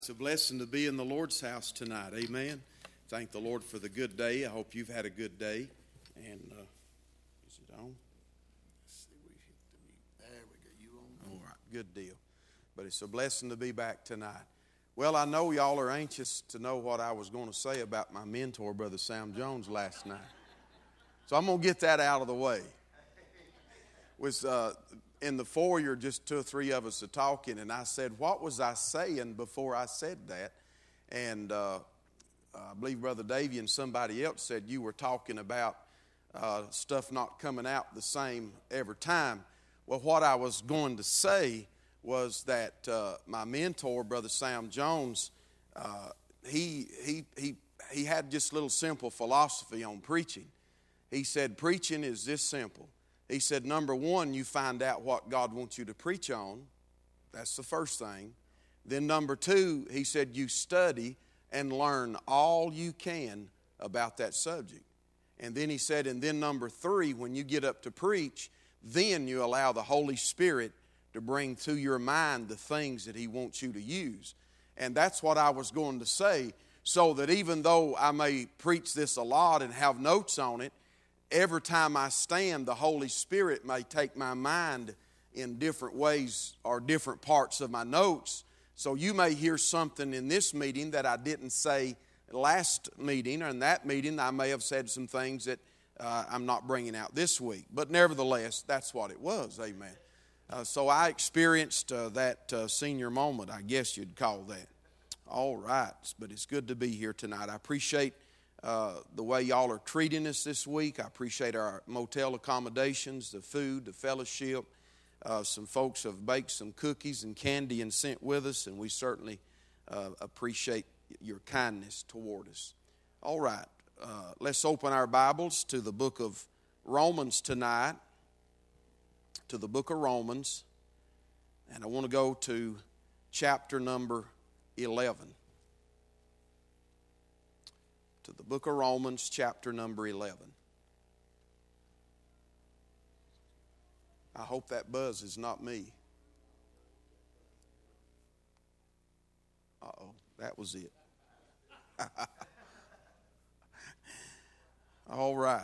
It's a blessing to be in the Lord's house tonight. Amen. Thank the Lord for the good day. I hope you've had a good day. And is it on? Let's see, we hit the mute. There we go. You on? All right, good deal. But it's a blessing to be back tonight. Well, I know y'all are anxious to know what I was going to say about my mentor, Brother Sam Jones, last night. So I'm going to get that out of the way. Was in the foyer, just two or three of us are talking, and I said, what was I saying before I said that? And I believe Brother Davey and somebody else said you were talking about stuff not coming out the same every time. Well, what I was going to say was that my mentor, Brother Sam Jones, he had just a little simple philosophy on preaching. He said, preaching is this simple. He said, number one, you find out what God wants you to preach on. That's the first thing. Then number two, he said, you study and learn all you can about that subject. And then he said, and then number three, when you get up to preach, then you allow the Holy Spirit to bring to your mind the things that he wants you to use. And that's what I was going to say, so that even though I may preach this a lot and have notes on it, every time I stand, the Holy Spirit may take my mind in different ways or different parts of my notes. So you may hear something in this meeting that I didn't say last meeting, or in that meeting I may have said some things that I'm not bringing out this week. But nevertheless, that's what it was, amen. So I experienced that senior moment, I guess you'd call that. All right, but it's good to be here tonight. I appreciate the way y'all are treating us this week. I appreciate our motel accommodations, the food, the fellowship. Some folks have baked some cookies and candy and sent with us, and we certainly appreciate your kindness toward us. All right, let's open our Bibles to the book of Romans tonight, to the book of Romans, and I want to go to chapter number 11. To the book of Romans, chapter number 11. I hope that buzz is not me. Uh-oh, that was it. All right.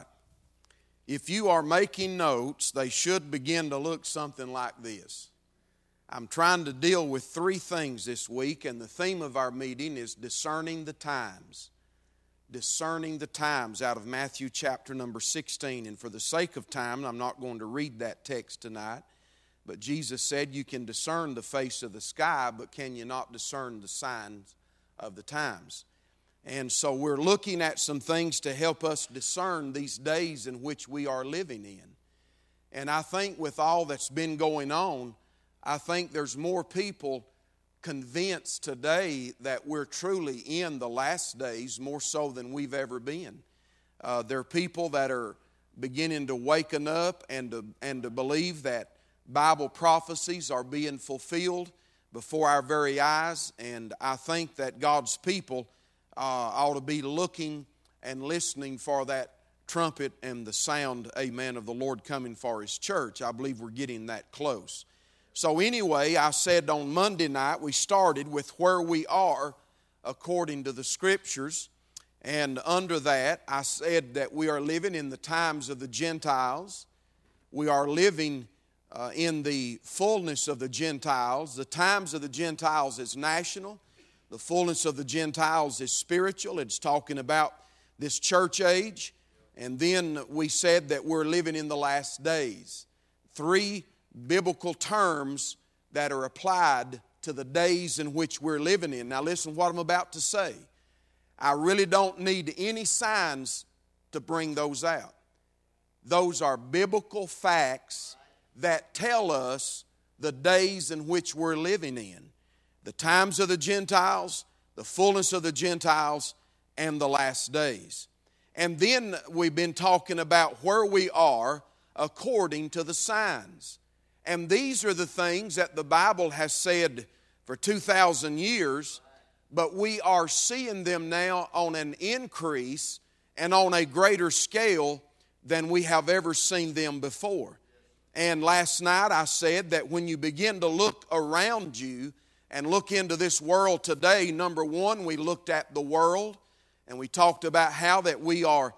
If you are making notes, they should begin to look something like this. I'm trying to deal with three things this week, and the theme of our meeting is discerning the times. Discerning the times, out of Matthew chapter number 16. And for the sake of time, I'm not going to read that text tonight, but Jesus said you can discern the face of the sky, but can you not discern the signs of the times? And so we're looking at some things to help us discern these days in which we are living in. And I think with all that's been going on, I think there's more people convinced today that we're truly in the last days, more so than we've ever been. There are people that are beginning to waken up and to believe that Bible prophecies are being fulfilled before our very eyes. And I think that God's people ought to be looking and listening for that trumpet and the sound, amen, of the Lord coming for His church. I believe we're getting that close. So anyway, I said on Monday night we started with where we are according to the Scriptures. And under that, I said that we are living in the times of the Gentiles. We are living in the fullness of the Gentiles. The times of the Gentiles is national. The fullness of the Gentiles is spiritual. It's talking about this church age. And then we said that we're living in the last days. Three biblical terms that are applied to the days in which we're living in. Now listen to what I'm about to say. I really don't need any signs to bring those out. Those are biblical facts that tell us the days in which we're living in. The times of the Gentiles, the fullness of the Gentiles, and the last days. And then we've been talking about where we are according to the signs. And these are the things that the Bible has said for 2,000 years, but we are seeing them now on an increase and on a greater scale than we have ever seen them before. And last night I said that when you begin to look around you and look into this world today, number one, we looked at the world, and we talked about how that we are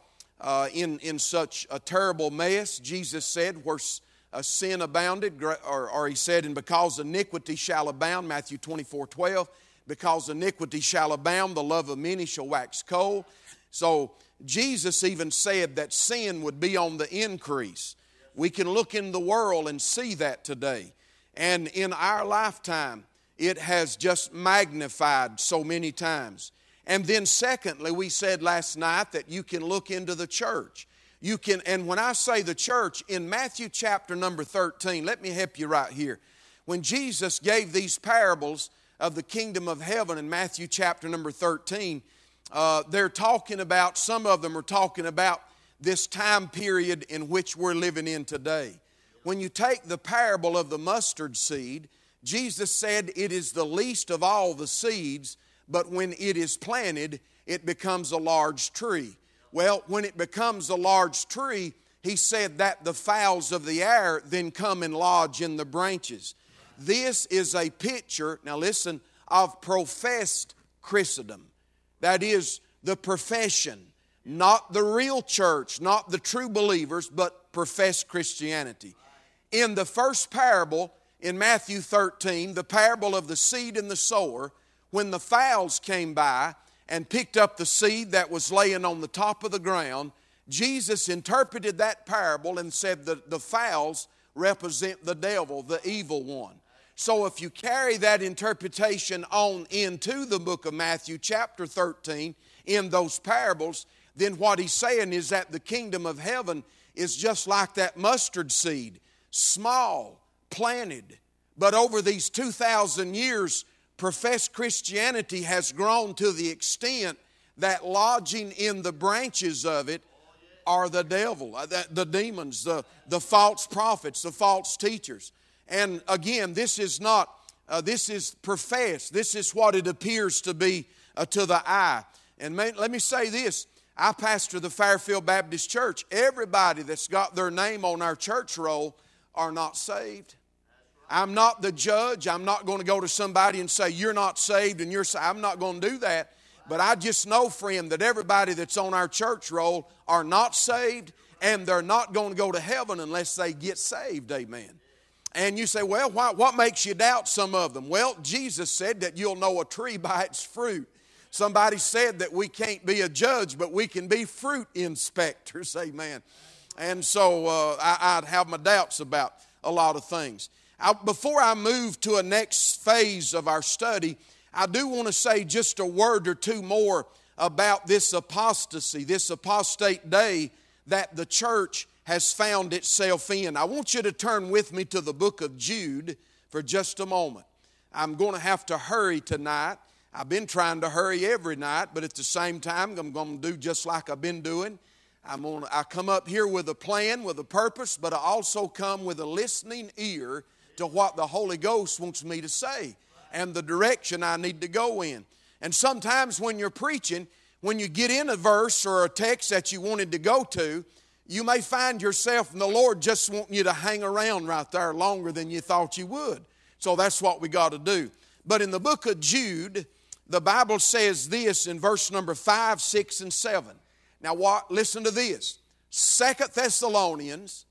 in such a terrible mess. Jesus said, where sin abounded, or he said, and because iniquity shall abound, Matthew 24:12, because iniquity shall abound, the love of many shall wax cold. So Jesus even said that sin would be on the increase. We can look in the world and see that today. And in our lifetime, it has just magnified so many times. And then secondly, we said last night that you can look into the church. You can, and when I say the church, in Matthew chapter number 13, let me help you right here. When Jesus gave these parables of the kingdom of heaven in Matthew chapter number 13, they're talking about, some of them are talking about this time period in which we're living in today. When you take the parable of the mustard seed, Jesus said it is the least of all the seeds, but when it is planted, it becomes a large tree. Well, when it becomes a large tree, he said that the fowls of the air then come and lodge in the branches. This is a picture, now listen, of professed Christendom. That is the profession, not the real church, not the true believers, but professed Christianity. In the first parable in Matthew 13, the parable of the seed and the sower, when the fowls came by and picked up the seed that was laying on the top of the ground, Jesus interpreted that parable and said that the fowls represent the devil, the evil one. So if you carry that interpretation on into the book of Matthew chapter 13 in those parables, then what he's saying is that the kingdom of heaven is just like that mustard seed, small, planted. But over these 2,000 years, professed Christianity has grown to the extent that lodging in the branches of it are the devil, the demons, the false prophets, the false teachers. And again, this is not, this is professed. This is what it appears to be to the eye. And let me say this. I pastor the Fairfield Baptist Church. Everybody that's got their name on our church roll are not saved. I'm not the judge. I'm not going to go to somebody and say, you're not saved and you're saved. I'm not going to do that. But I just know, friend, that everybody that's on our church roll are not saved, and they're not going to go to heaven unless they get saved. Amen. And you say, well, what makes you doubt some of them? Well, Jesus said that you'll know a tree by its fruit. Somebody said that we can't be a judge, but we can be fruit inspectors. Amen. And so I'd have my doubts about a lot of things. Before I move to a next phase of our study, I do want to say just a word or two more about this apostasy, this apostate day that the church has found itself in. I want you to turn with me to the book of Jude for just a moment. I'm going to have to hurry tonight. I've been trying to hurry every night, but at the same time, I'm going to do just like I've been doing. I come up here with a plan, with a purpose, but I also come with a listening ear to what the Holy Ghost wants me to say and the direction I need to go in. And sometimes when you're preaching, when you get in a verse or a text that you wanted to go to, you may find yourself and the Lord just wanting you to hang around right there longer than you thought you would. So that's what we got to do. But in the book of Jude, the Bible says this in verse number 5, 6, and 7. Now listen to this. 2 Thessalonians,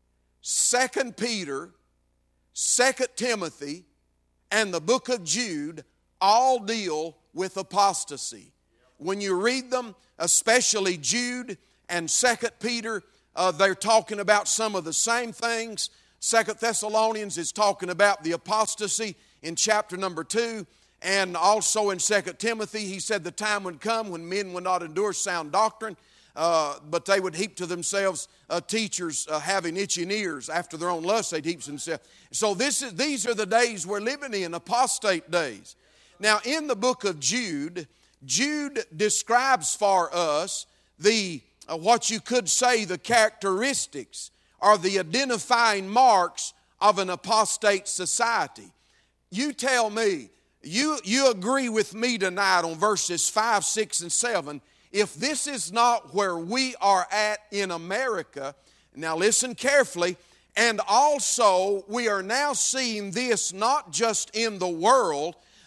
2 Peter, 2 Timothy, and the book of Jude all deal with apostasy. When you read them, especially Jude and 2 Peter, they're talking about some of the same things. 2 Thessalonians is talking about the apostasy in chapter number 2. And also in 2 Timothy, he said the time would come when men would not endure sound doctrine, but they would heap to themselves teachers having itching ears. After their own lust, they'd heap to themselves. So these are the days we're living in, apostate days. Now, in the book of Jude, Jude describes for us what you could say the characteristics or the identifying marks of an apostate society. You tell me, you agree with me tonight on verses 5, 6, and 7. If this is not where we are at in America, now listen carefully, and also we are now seeing this not just in the world,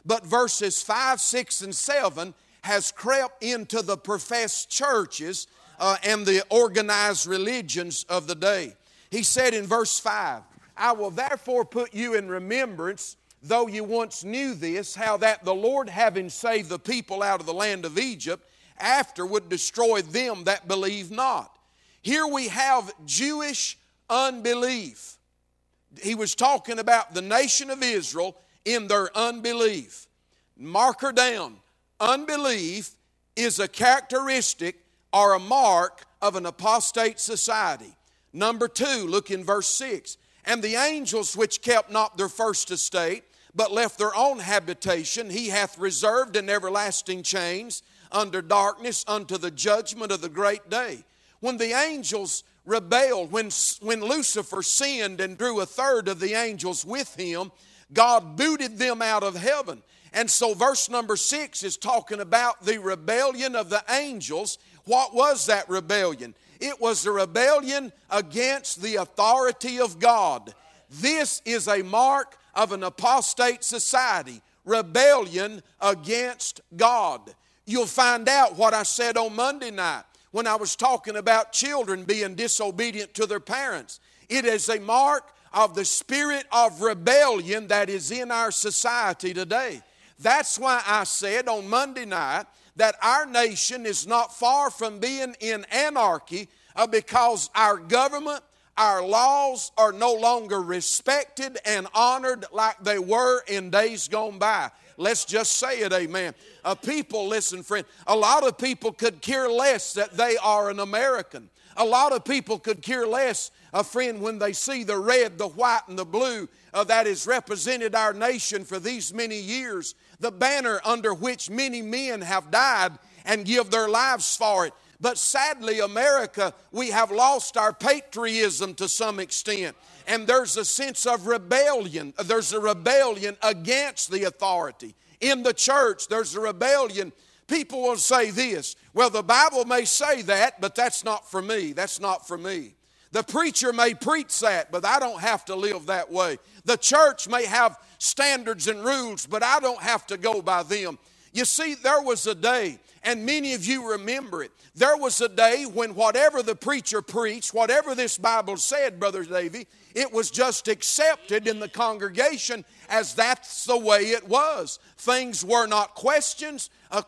but verses 5, 6, and 7 has crept into the professed churches and the organized religions of the day. He said in verse 5, I will therefore put you in remembrance, though you once knew this, how that the Lord, having saved the people out of the land of Egypt, afterward destroyed them that believe not. Here we have Jewish unbelief. He was talking about the nation of Israel in their unbelief. Mark her down. Unbelief is a characteristic or a mark of an apostate society. Number 2, look in verse 6. And the angels which kept not their first estate, but left their own habitation, he hath reserved in everlasting chains under darkness unto the judgment of the great day. When the angels rebelled, when Lucifer sinned and drew a third of the angels with him, God booted them out of heaven. And so verse number 6 is talking about the rebellion of the angels. What was that rebellion? It was a rebellion against the authority of God. This is a mark of an apostate society. Rebellion against God. You'll find out what I said on Monday night when I was talking about children being disobedient to their parents. It is a mark of the spirit of rebellion that is in our society today. That's why I said on Monday night that our nation is not far from being in anarchy because our government, our laws are no longer respected and honored like they were in days gone by. Let's just say it, amen. People, listen friend, a lot of people could care less that they are an American. A lot of people could care less, friend, when they see the red, the white, and the blue that has represented our nation for these many years. The banner under which many men have died and give their lives for it. But sadly, America, we have lost our patriotism to some extent. And there's a sense of rebellion. There's a rebellion against the authority. In the church, there's a rebellion. People will say this, well, the Bible may say that, but that's not for me. That's not for me. The preacher may preach that, but I don't have to live that way. The church may have standards and rules, but I don't have to go by them. You see, there was a day, and many of you remember it. There was a day when whatever the preacher preached, whatever this Bible said, Brother Davy, it was just accepted in the congregation as that's the way it was. Things were not questioned,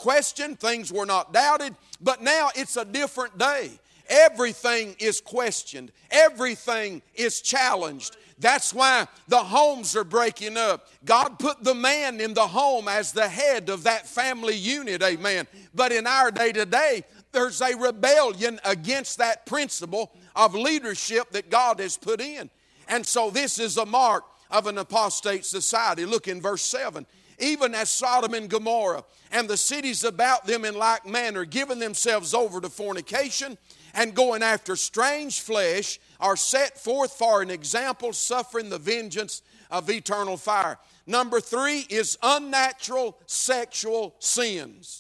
things were not doubted, but now it's a different day. Everything is questioned. Everything is challenged. That's why the homes are breaking up. God put the man in the home as the head of that family unit, amen. But in our day today, there's a rebellion against that principle of leadership that God has put in. And so this is a mark of an apostate society. Look in verse 7. Even as Sodom and Gomorrah and the cities about them in like manner, giving themselves over to fornication and going after strange flesh, are set forth for an example, suffering the vengeance of eternal fire. Number 3 is unnatural sexual sins.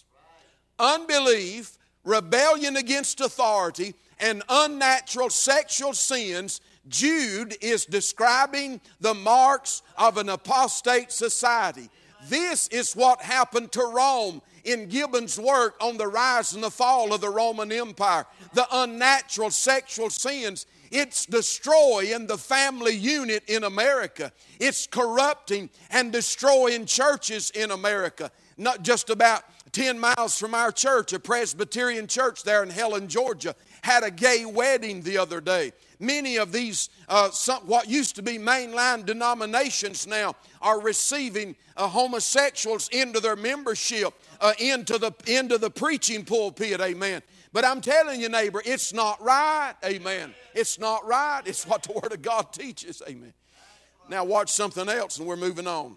Unbelief, rebellion against authority, and unnatural sexual sins. Jude is describing the marks of an apostate society. This is what happened to Rome in Gibbon's work on the rise and the fall of the Roman Empire. The unnatural sexual sins, it's destroying the family unit in America. It's corrupting and destroying churches in America. Not just about 10 miles from our church, a Presbyterian church there in Helen, Georgia, had a gay wedding the other day. Many of these, what used to be mainline denominations now, are receiving homosexuals into their membership, into the preaching pulpit, amen. But I'm telling you, neighbor, it's not right, amen. It's not right. It's what the Word of God teaches, amen. Now watch something else and we're moving on.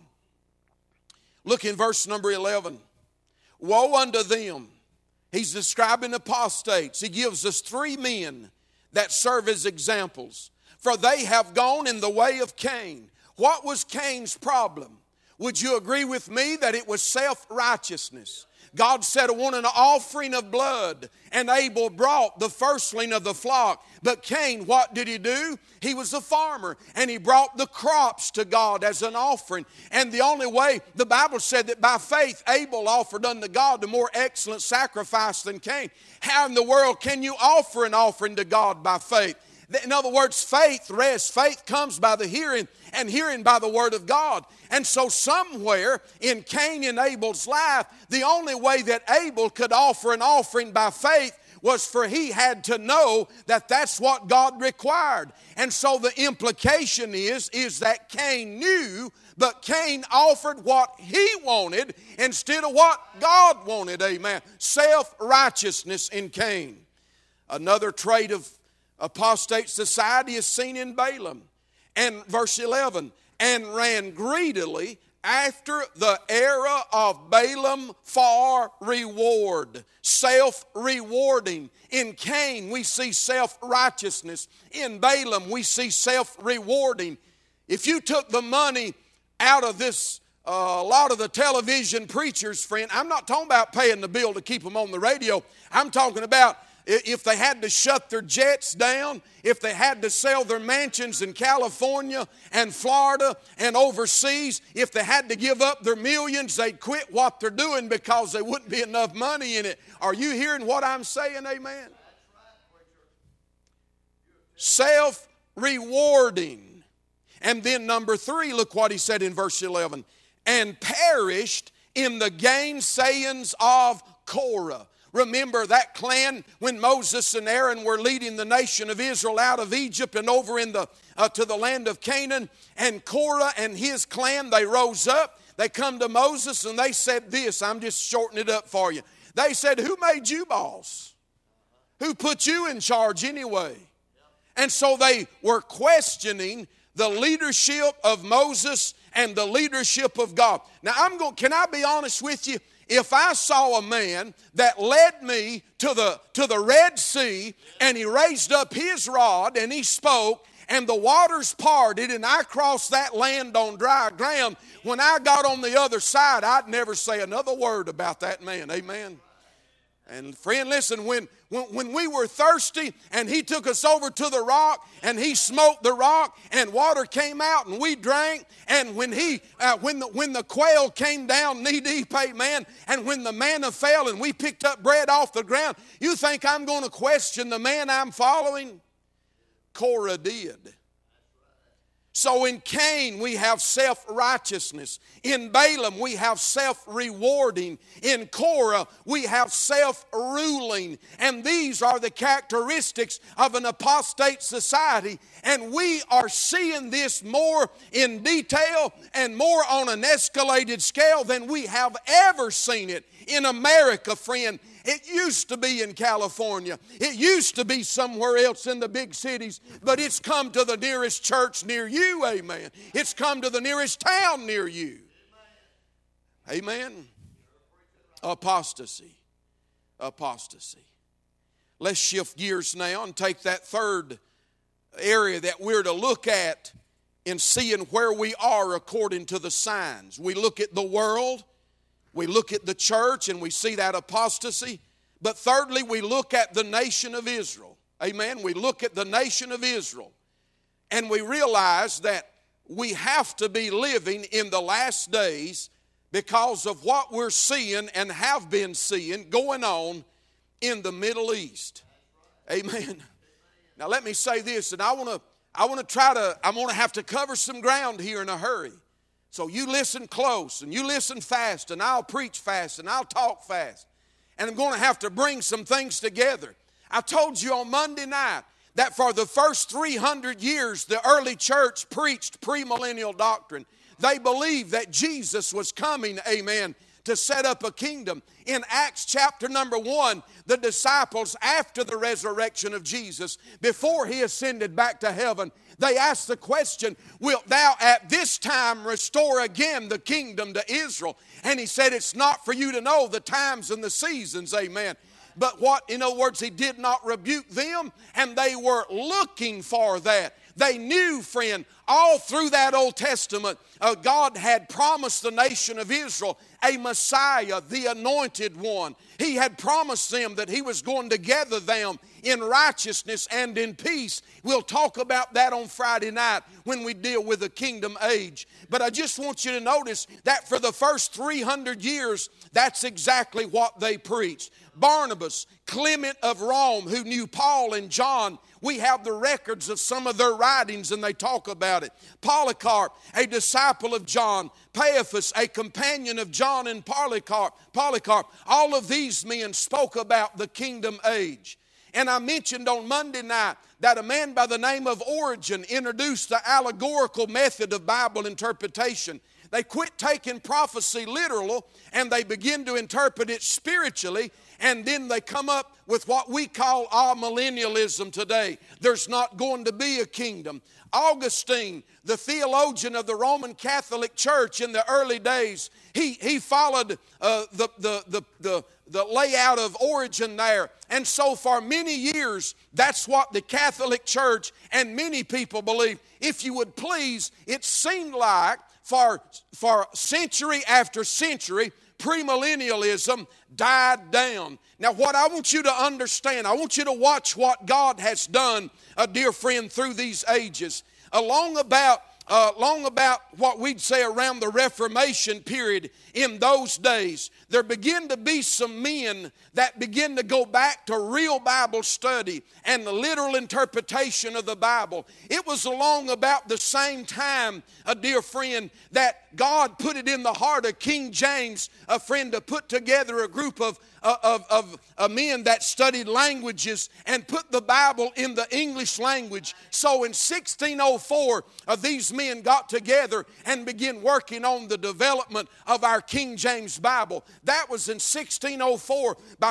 Look in verse number 11. Woe unto them. He's describing apostates. He gives us 3 men that serve as examples. For they have gone in the way of Cain. What was Cain's problem? Would you agree with me that it was self-righteousness? God said, I want an offering of blood. And Abel brought the firstling of the flock. But Cain, what did he do? He was a farmer. And he brought the crops to God as an offering. And the only way, the Bible said that by faith, Abel offered unto God the more excellent sacrifice than Cain. How in the world can you offer an offering to God by faith? In other words, faith rests. Faith comes by the hearing, and hearing by the Word of God. And so somewhere in Cain and Abel's life, the only way that Abel could offer an offering by faith was for he had to know that that's what God required. And so the implication is that Cain knew, but Cain offered what he wanted instead of what God wanted. Amen. Self-righteousness in Cain. Another trait of apostate society is seen in Balaam. And verse 11, and ran greedily after the era of Balaam for reward. Self-rewarding. In Cain we see self-righteousness. In Balaam we see self-rewarding. If you took the money out of this, a lot of the television preachers, friend, I'm not talking about paying the bill to keep them on the radio. I'm talking about if they had to shut their jets down, if they had to sell their mansions in California and Florida and overseas, if they had to give up their millions, they'd quit what they're doing because there wouldn't be enough money in it. Are you hearing what I'm saying? Amen. Self-rewarding. And then number 3, look what he said in verse 11. And perished in the gainsayings of Korah. Remember that clan when Moses and Aaron were leading the nation of Israel out of Egypt and over in to the land of Canaan. And Korah and his clan, they rose up. They come to Moses and they said this. I'm just shortening it up for you. They said, who made you boss? Who put you in charge anyway? And so they were questioning the leadership of Moses and the leadership of God. Now can I be honest with you? If I saw a man that led me to the Red Sea and he raised up his rod and he spoke and the waters parted and I crossed that land on dry ground, when I got on the other side, I'd never say another word about that man. Amen. And friend, listen, when we were thirsty and he took us over to the rock and he smote the rock and water came out and we drank, and when the quail came down knee deep, amen, and when the manna fell and we picked up bread off the ground, you think I'm going to question the man I'm following? Korah did. So in Cain we have self-righteousness. In Balaam we have self-rewarding. In Korah we have self-ruling. And these are the characteristics of an apostate society. And we are seeing this more in detail and more on an escalated scale than we have ever seen it in America, friend. It used to be in California. It used to be somewhere else in the big cities. But it's come to the nearest church near you, amen. It's come to the nearest town near you. Amen. Apostasy. Apostasy. Let's shift gears now and take that third area that we're to look at in seeing where we are according to the signs. We look at the world. We look at the church and we see that apostasy. But thirdly, we look at the nation of Israel. Amen. We look at the nation of Israel. And we realize that we have to be living in the last days because of what we're seeing and have been seeing going on in the Middle East. Amen. Now let me say this, and I'm going to have to cover some ground here in a hurry. So you listen close and you listen fast, and I'll preach fast and I'll talk fast. And I'm going to have to bring some things together. I told you on Monday night that for the first 300 years, the early church preached premillennial doctrine. They believed that Jesus was coming, amen, to set up a kingdom. In Acts chapter number 1, the disciples, after the resurrection of Jesus, before he ascended back to heaven, they asked the question, wilt thou at this time restore again the kingdom to Israel? And he said, it's not for you to know the times and the seasons, amen. But what, in other words, he did not rebuke them, and they were looking for that. They knew, friend, all through that Old Testament, God had promised the nation of Israel a Messiah, the anointed one. He had promised them that He was going to gather them in righteousness and in peace. We'll talk about that on Friday night when we deal with the kingdom age. But I just want you to notice that for the first 300 years, that's exactly what they preached. Barnabas, Clement of Rome, who knew Paul and John, we have the records of some of their writings and they talk about it. Polycarp, a disciple of John. Caiaphas, a companion of John and Polycarp. All of these men spoke about the kingdom age. And I mentioned on Monday night that a man by the name of Origen introduced the allegorical method of Bible interpretation. They quit taking prophecy literal and they begin to interpret it spiritually, and then they come up with what we call amillennialism today. There's not going to be a kingdom. Augustine, the theologian of the Roman Catholic Church in the early days, he followed the layout of Origen there. And so for many years, that's what the Catholic Church and many people believe. If you would please, it seemed like for century after century, premillennialism died down. Now what I want you to understand, I want you to watch what God has done, dear friend, through these ages. Long about what we'd say around the Reformation period in those days, there began to be some men that begin to go back to real Bible study and the literal interpretation of the Bible. It was along about the same time, dear friend, that God put it in the heart of King James, a friend, to put together a group of men that studied languages and put the Bible in the English language. So in 1604, these men got together and began working on the development of our King James Bible. That was in 1604. By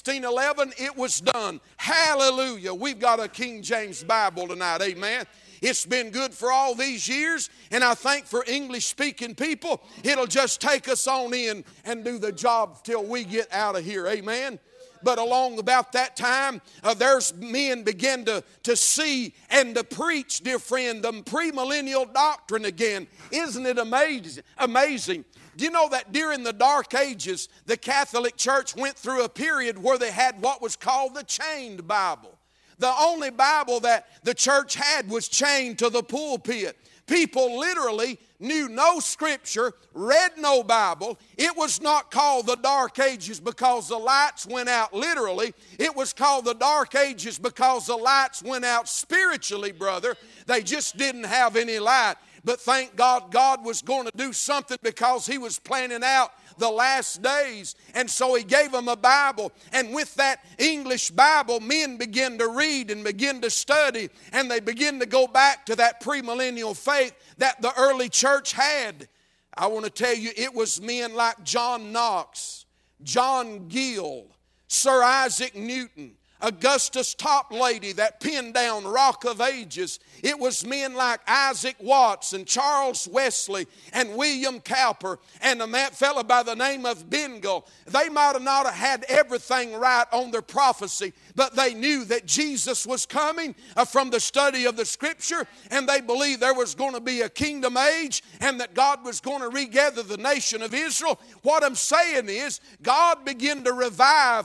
1611, it was done. Hallelujah. We've got a King James Bible tonight. Amen. It's been good for all these years, and I think for English-speaking people, it'll just take us on in and do the job till we get out of here. Amen. But along about that time, there's men began to see and to preach, dear friend, the premillennial doctrine again. Isn't it amazing? Do you know that during the Dark Ages, the Catholic Church went through a period where they had what was called the chained Bible? The only Bible that the church had was chained to the pulpit. People literally knew no scripture, read no Bible. It was not called the Dark Ages because the lights went out literally. It was called the Dark Ages because the lights went out spiritually, brother. They just didn't have any light. But thank God, God was going to do something because He was planning out the last days. And so He gave them a Bible. And with that English Bible, men began to read and begin to study. And they begin to go back to that premillennial faith that the early church had. I want to tell you, it was men like John Knox, John Gill, Sir Isaac Newton, Augustus Toplady that penned down Rock of Ages. It was men like Isaac Watts and Charles Wesley and William Cowper and a fellow by the name of Bengel. They might have not have had everything right on their prophecy, but they knew that Jesus was coming from the study of the Scripture, and they believed there was going to be a kingdom age and that God was going to regather the nation of Israel. What I'm saying is God began to revive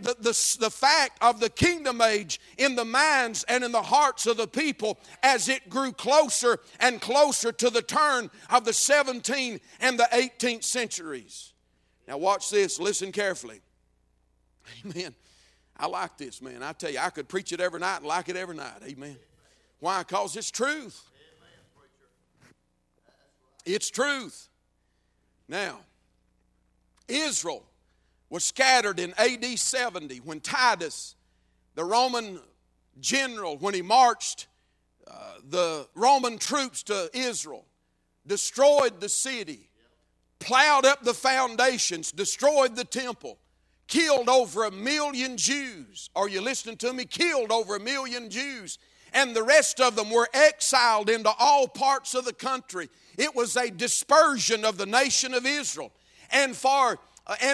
the fact of the kingdom age in the minds and in the hearts of the people as it grew closer and closer to the turn of the 17th and the 18th centuries. Now watch this, listen carefully. Amen. I like this, man. I tell you, I could preach it every night and like it every night. Amen. Why? Because it's truth. It's truth. Now, Israel was scattered in AD 70 when Titus, the Roman general, when he marched the Roman troops to Israel, destroyed the city, plowed up the foundations, destroyed the temple, killed over 1 million Jews. Are you listening to me? Killed over 1 million Jews. And the rest of them were exiled into all parts of the country. It was a dispersion of the nation of Israel. And for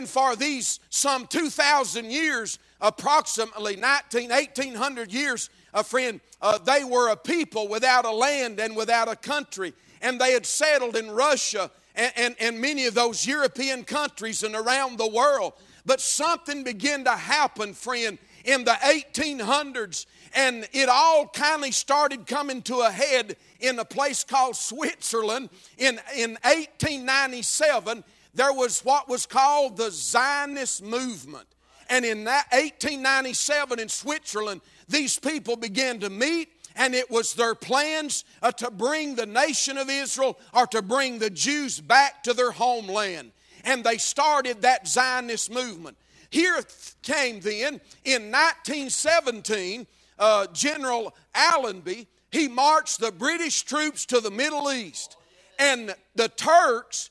these some 2,000 years, approximately 1,800 years, friend, they were a people without a land and without a country. And they had settled in Russia and many of those European countries and around the world. But something began to happen, friend, in the 1800s. And it all kind of started coming to a head in a place called Switzerland. In 1897, there was what was called the Zionist movement. And in that 1897 in Switzerland, these people began to meet. And it was their plans to bring the nation of Israel or to bring the Jews back to their homeland. And they started that Zionist movement. Here came then, in 1917, General Allenby, he marched the British troops to the Middle East. And the Turks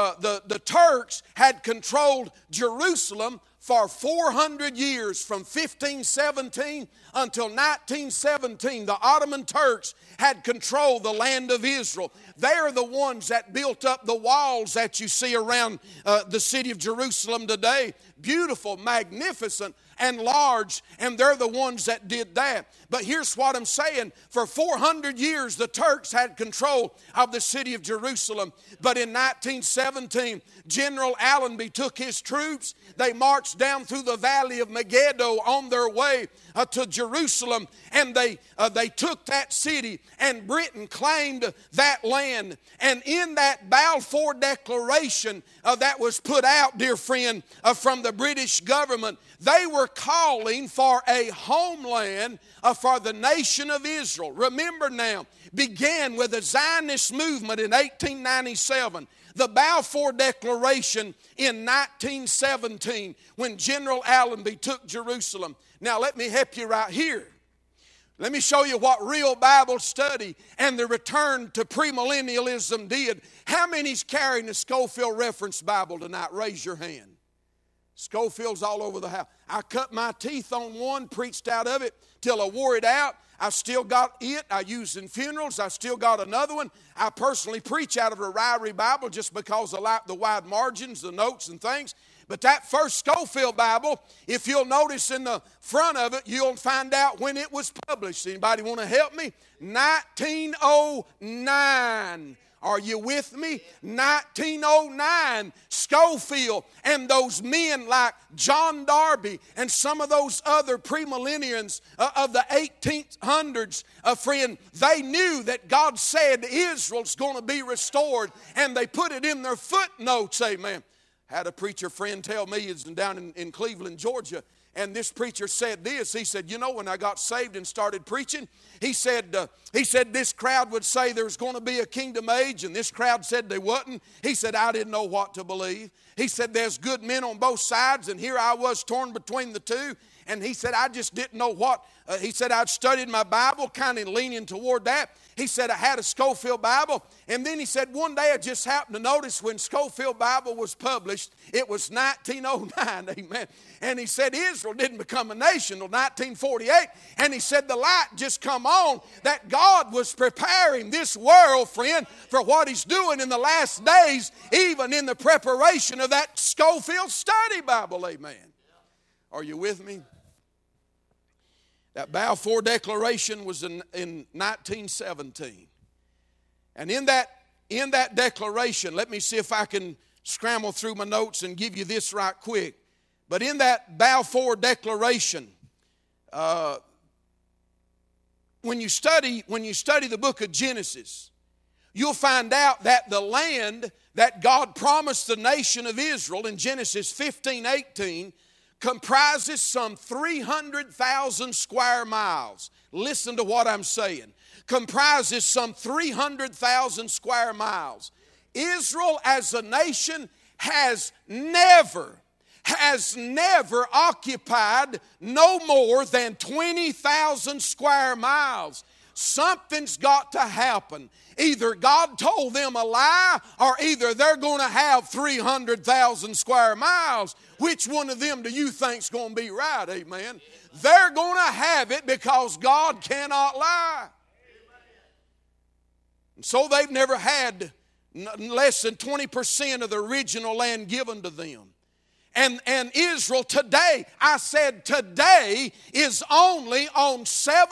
had controlled Jerusalem for 400 years, from 1517 until 1917. The Ottoman Turks had controlled the land of Israel. They are the ones that built up the walls that you see around the city of Jerusalem today. Beautiful, magnificent, and large, and they're the ones that did that. But here's what I'm saying. For 400 years, the Turks had control of the city of Jerusalem. But in 1917, General Allenby took his troops. They marched down through the valley of Megiddo on their way to Jerusalem, and they took that city, and Britain claimed that land. And in that Balfour Declaration that was put out, dear friend, from the British government, they were calling for a homeland for the nation of Israel. Remember now, began with the Zionist movement in 1897. The Balfour Declaration in 1917 when General Allenby took Jerusalem. Now let me help you right here. Let me show you what real Bible study and the return to premillennialism did. How many's carrying a Scofield Reference Bible tonight? Raise your hand. Scofield's all over the house. I cut my teeth on one, preached out of it till I wore it out. I still got it. I use in funerals. I still got another one. I personally preach out of a Ryrie Bible just because I like the wide margins, the notes and things. But that first Scofield Bible, if you'll notice in the front of it, you'll find out when it was published. Anybody want to help me? 1909. Are you with me? 1909, Scofield and those men like John Darby and some of those other premillennials of the 1800s, friend, they knew that God said Israel's going to be restored, and they put it in their footnotes, amen. Had a preacher friend tell me, it's down in Cleveland, Georgia, and this preacher said this. He said, you know, when I got saved and started preaching, he said this crowd would say there's going to be a kingdom age, and this crowd said they wasn't. He said, I didn't know what to believe. He said, there's good men on both sides, and here I was torn between the two. And he said, I just didn't know what. He said, I'd studied my Bible, kind of leaning toward that. He said, I had a Scofield Bible. And then he said, one day I just happened to notice when Scofield Bible was published, it was 1909, amen. And he said, Israel didn't become a nation until 1948. And he said, the light just come on that God was preparing this world, friend, for what He's doing in the last days, even in the preparation of that Scofield Study Bible, amen. Are you with me? That Balfour Declaration was in 1917. And in that declaration, let me see if I can scramble through my notes and give you this right quick. But in that Balfour Declaration, when you study the book of Genesis, you'll find out that the land that God promised the nation of Israel in Genesis 15:18 comprises some 300,000 square miles. Listen to what I'm saying. Comprises some 300,000 square miles. Israel as a nation has never occupied no more than 20,000 square miles. Something's got to happen. Either God told them a lie, or either they're going to have 300,000 square miles. Which one of them do you think's going to be right, amen? They're going to have it because God cannot lie. And so they've never had less than 20% of the original land given to them. And Israel today, I said today, is only on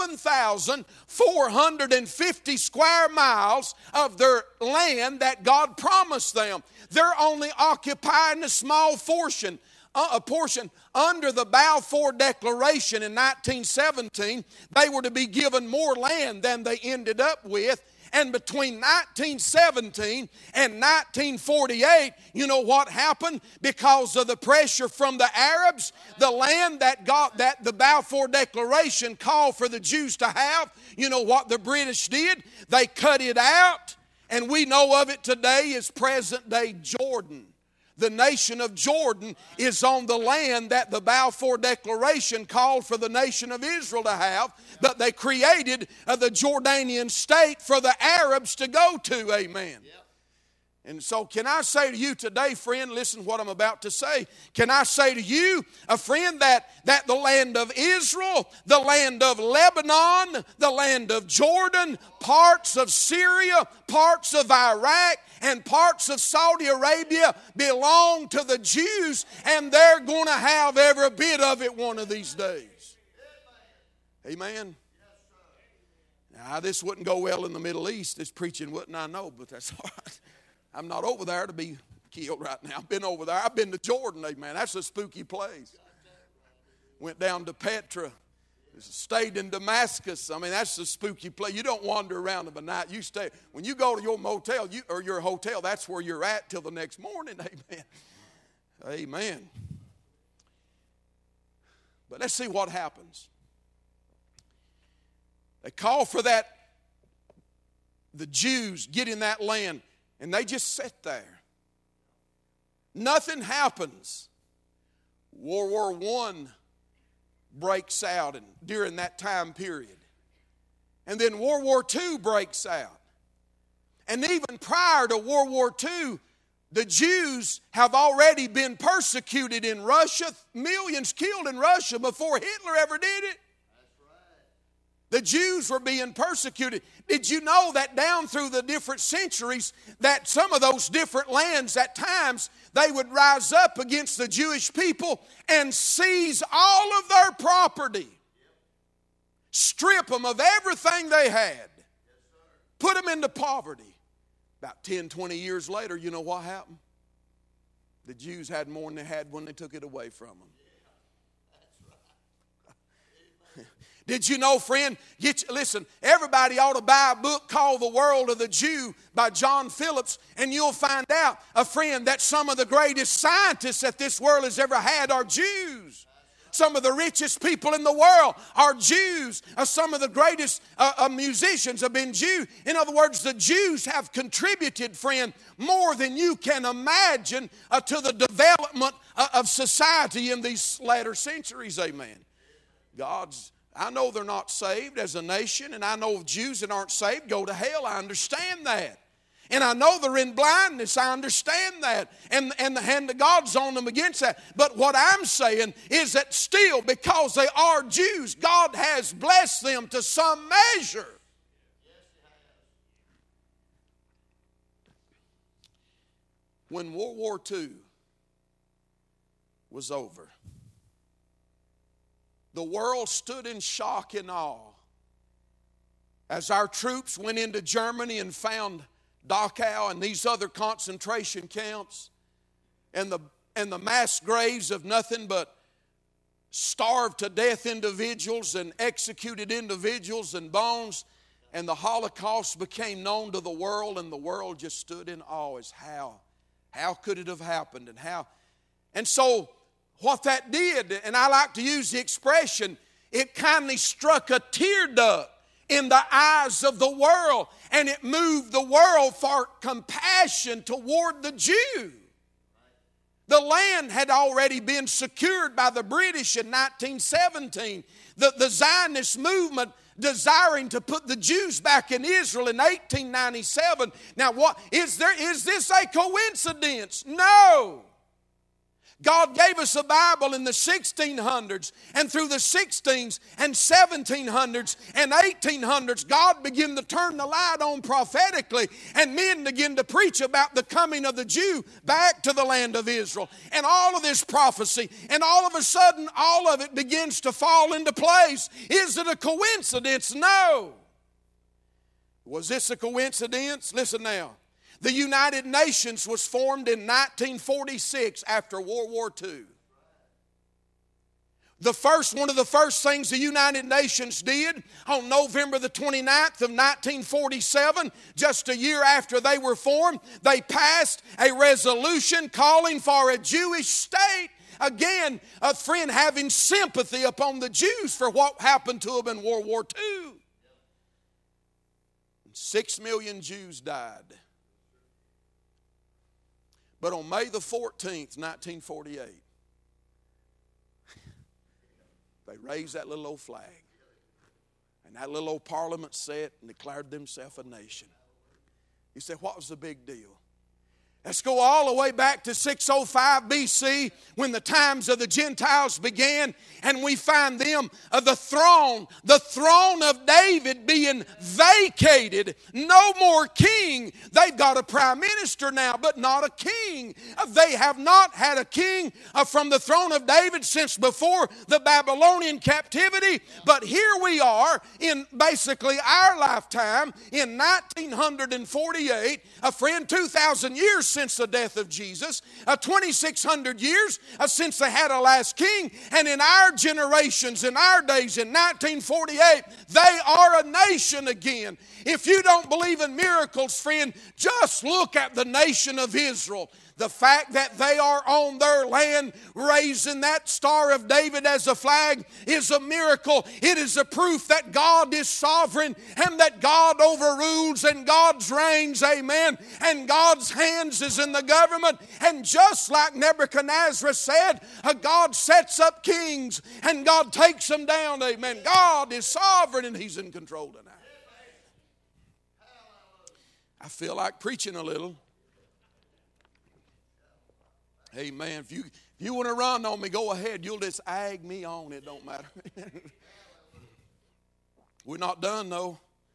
7,450 square miles of their land that God promised them. They're only occupying a small portion under the Balfour Declaration in 1917. They were to be given more land than they ended up with. And between 1917 and 1948, you know what happened? Because of the pressure from the Arabs, the land that the Balfour Declaration called for the Jews to have, you know what the British did? They cut it out, and we know of it today as present-day Jordan. The nation of Jordan is on the land that the Balfour Declaration called for the nation of Israel to have, but they created the Jordanian state for the Arabs to go to. Amen. Yep. And so can I say to you today, friend, listen what I'm about to say. Can I say to you, a friend, that the land of Israel, the land of Lebanon, the land of Jordan, parts of Syria, parts of Iraq, and parts of Saudi Arabia belong to the Jews, and they're going to have every bit of it one of these days. Amen. Now, this wouldn't go well in the Middle East. This preaching wouldn't, I know, but that's all right. I'm not over there to be killed right now. I've been over there. I've been to Jordan, amen. That's a spooky place. Went down to Petra. Stayed in Damascus. I mean, that's a spooky place. You don't wander around of a night. You stay. When you go to your motel or your hotel, that's where you're at till the next morning. Amen. Amen. But let's see what happens. They call for that, the Jews get in that land, and they just sit there. Nothing happens. World War I breaks out during that time period. And then World War II breaks out. And even prior to World War II, the Jews have already been persecuted in Russia. Millions killed in Russia before Hitler ever did it. The Jews were being persecuted. Did you know that down through the different centuries that some of those different lands at times they would rise up against the Jewish people and seize all of their property, strip them of everything they had, put them into poverty. About 10, 20 years later, you know what happened? The Jews had more than they had when they took it away from them. Did you know, friend? Listen, everybody ought to buy a book called The World of the Jew by John Phillips, and you'll find out, a friend, that some of the greatest scientists that this world has ever had are Jews. Some of the richest people in the world are Jews. Some of the greatest musicians have been Jews. In other words, the Jews have contributed, friend, more than you can imagine to the development of society in these latter centuries. Amen. I know they're not saved as a nation, and I know of Jews that aren't saved go to hell. I understand that. And I know they're in blindness. I understand that. And the hand of God's on them against that. But what I'm saying is that still, because they are Jews, God has blessed them to some measure. When World War II was over, the world stood in shock and awe as our troops went into Germany and found Dachau and these other concentration camps and the mass graves of nothing but starved to death individuals and executed individuals and bones. And the Holocaust became known to the world, and the world just stood in awe as how could it have happened and how. And so what that did, and I like to use the expression, it kindly struck a tear duct in the eyes of the world, and it moved the world for compassion toward the Jew. The land had already been secured by the British in 1917. The Zionist movement desiring to put the Jews back in Israel in 1897. Now, is this a coincidence? No. God gave us a Bible in the 1600s, and through the 16s and 1700s and 1800s, God began to turn the light on prophetically, and men began to preach about the coming of the Jew back to the land of Israel. And all of this prophecy, and all of a sudden, all of it begins to fall into place. Is it a coincidence? No. Was this a coincidence? Listen now. The United Nations was formed in 1946 after World War II. One of the first things the United Nations did on November the 29th of 1947, just a year after they were formed, they passed a resolution calling for a Jewish state. Again, a friend having sympathy upon the Jews for what happened to them in World War II. 6 million Jews died. But on May the 14th, 1948, they raised that little old flag. And that little old parliament sat and declared themselves a nation. You say, what was the big deal? Let's go all the way back to 605 BC when the times of the Gentiles began, and we find them the throne of David being vacated. No more king. They've got a prime minister now, but not a king. They have not had a king from the throne of David since before the Babylonian captivity. But here we are in basically our lifetime in 1948, a friend, 2,000 years since the death of Jesus, 2,600 years since they had a last king, and in our generations, in our days, in 1948, they are a nation again. If you don't believe in miracles, friend, just look at the nation of Israel. The fact that they are on their land raising that Star of David as a flag is a miracle. It is a proof that God is sovereign and that God overrules and God's reigns, amen, and God's hands is in the government. And just like Nebuchadnezzar said, God sets up kings and God takes them down, amen. God is sovereign and He's in control tonight. I feel like preaching a little. Amen. If you want to run on me, go ahead. You'll just ag me on. It don't matter. We're not done, though.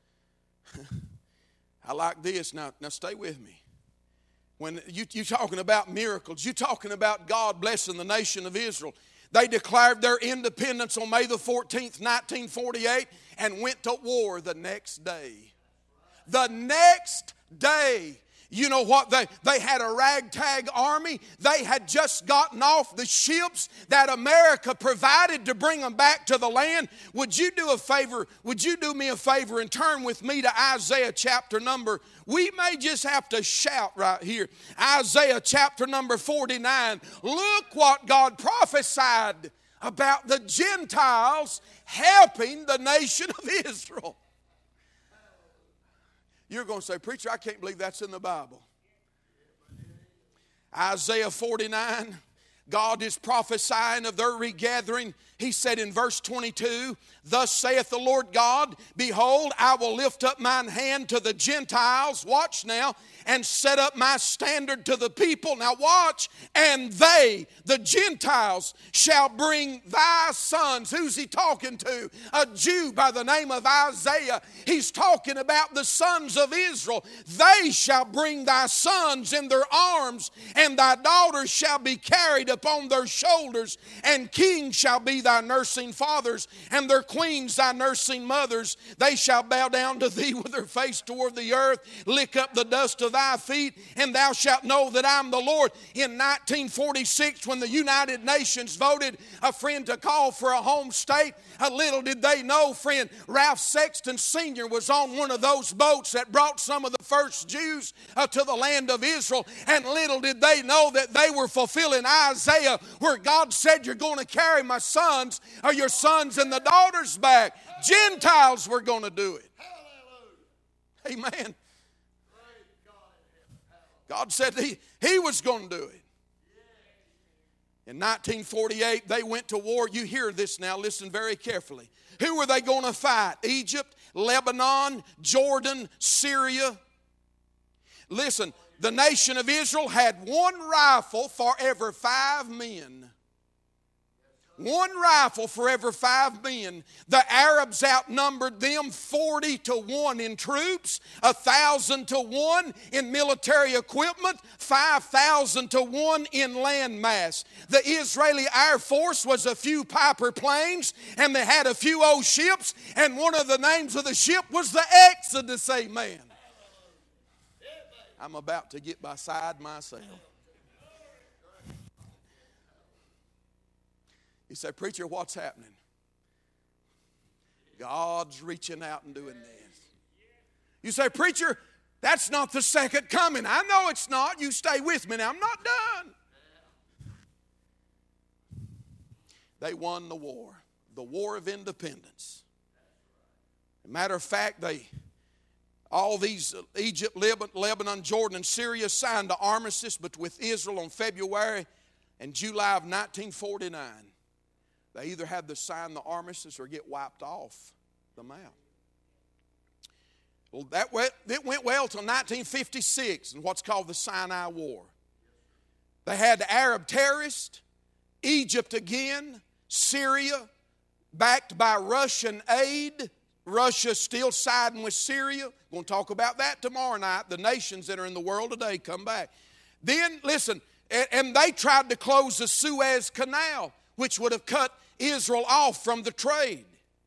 I like this. Now stay with me. When you're talking about miracles, you're talking about God blessing the nation of Israel. They declared their independence on May the 14th, 1948, and went to war the next day. The next day. You know what? They had a ragtag army. They had just gotten off the ships that America provided to bring them back to the land. Would you do a favor? Would you do me a favor and turn with me to Isaiah chapter number, we may just have to shout right here. Isaiah chapter number 49. Look what God prophesied about the Gentiles helping the nation of Israel. You're going to say, preacher, I can't believe that's in the Bible. Isaiah 49, God is prophesying of their regathering. He said in verse 22, thus saith the Lord God, behold, I will lift up mine hand to the Gentiles, watch now, and set up my standard to the people. Now watch, and they, the Gentiles, shall bring thy sons. Who's he talking to? A Jew by the name of Isaiah. He's talking about the sons of Israel. They shall bring thy sons in their arms, and thy daughters shall be carried upon their shoulders, and kings shall be thy nursing fathers, and their queens thy nursing mothers. They shall bow down to thee with their face toward the earth, lick up the dust of thy feet, and thou shalt know that I'm the Lord. In 1946, when the United Nations voted a friend to call for a home state, little did they know, friend, Ralph Sexton Sr. was on one of those boats that brought some of the first Jews to the land of Israel, and little did they know that they were fulfilling Isaiah, where God said, you're going to carry my sons, or your sons and the daughters back. Gentiles were going to do it. Amen. God said he was going to do it. In 1948, they went to war. You hear this now. Listen very carefully. Who were they going to fight? Egypt, Lebanon, Jordan, Syria. Listen, The nation of Israel had one rifle for every 5 men. One rifle for every 5 men. The Arabs outnumbered them 40-1 in troops, 1,000-1 in military equipment, 5,000-1 in land mass. The Israeli Air Force was a few Piper planes, and they had a few old ships, and one of the names of the ship was the Exodus, amen. I'm about to get beside myself. You say, preacher, what's happening? God's reaching out and doing this. You say, preacher, that's not the second coming. I know it's not. You stay with me now. I'm not done. They won the war of independence. As a matter of fact, all these, Egypt, Lebanon, Jordan, and Syria signed the armistice with Israel on February and July of 1949. They either had to sign the armistice or get wiped off the map. Well, it went well till 1956 in what's called the Sinai War. They had the Arab terrorists, Egypt again, Syria, backed by Russian aid. Russia still siding with Syria. We're going to talk about that tomorrow night. The nations that are in the world today come back. Then, listen, and they tried to close the Suez Canal, which would have cut Israel off from the trade.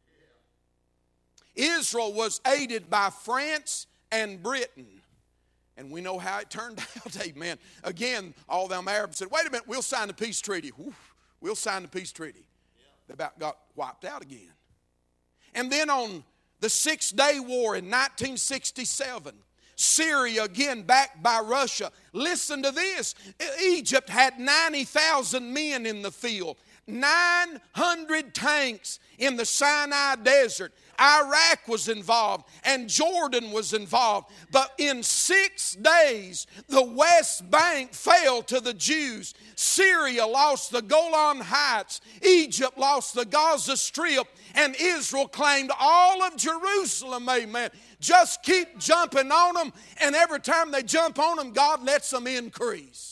Israel was aided by France and Britain. And we know how it turned out, amen. Again, all them Arabs said, wait a minute, we'll sign the peace treaty. We'll sign the peace treaty. They about got wiped out again. And then on the 6-Day War in 1967, Syria, again backed by Russia. Listen to this. Egypt had 90,000 men in the field. 900 tanks in the Sinai Desert. Iraq was involved and Jordan was involved. But in 6 days, the West Bank fell to the Jews. Syria lost the Golan Heights. Egypt lost the Gaza Strip. And Israel claimed all of Jerusalem, amen. Just keep jumping on them, and every time they jump on them, God lets them increase.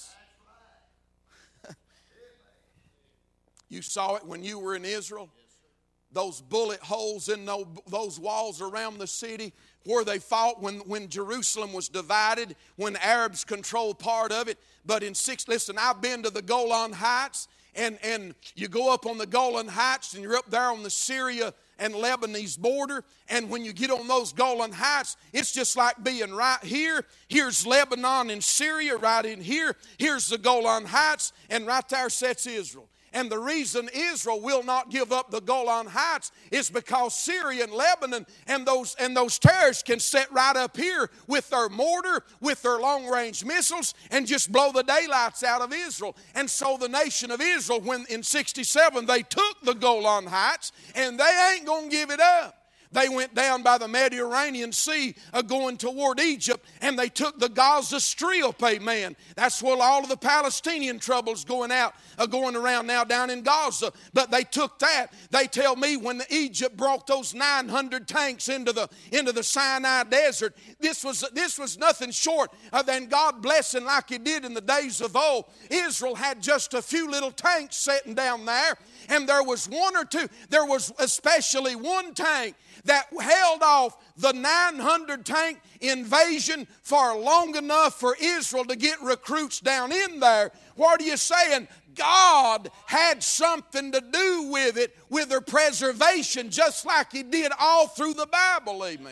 You saw it when you were in Israel. Those bullet holes in those walls around the city where they fought when Jerusalem was divided, when Arabs controlled part of it. But listen, I've been to the Golan Heights, and you go up on the Golan Heights, and you're up there on the Syria and Lebanese border. And when you get on those Golan Heights, it's just like being right here. Here's Lebanon and Syria right in here. Here's the Golan Heights, and right there sits Israel. And the reason Israel will not give up the Golan Heights is because Syria and Lebanon and those terrorists can sit right up here with their mortar, with their long-range missiles, and just blow the daylights out of Israel. And so the nation of Israel, when in 67 they took the Golan Heights, and they ain't going to give it up. They went down by the Mediterranean Sea going toward Egypt, and they took the Gaza Strip, amen. That's where all of the Palestinian trouble's going around now down in Gaza. But they took that. They tell me when Egypt brought those 900 tanks into the Sinai Desert, this was nothing short than God blessing like He did in the days of old. Israel had just a few little tanks sitting down there, and there was one or two. There was especially one tank that held off the 900 tank invasion for long enough for Israel to get recruits down in there. What are you saying? God had something to do with it, with their preservation, just like He did all through the Bible, amen.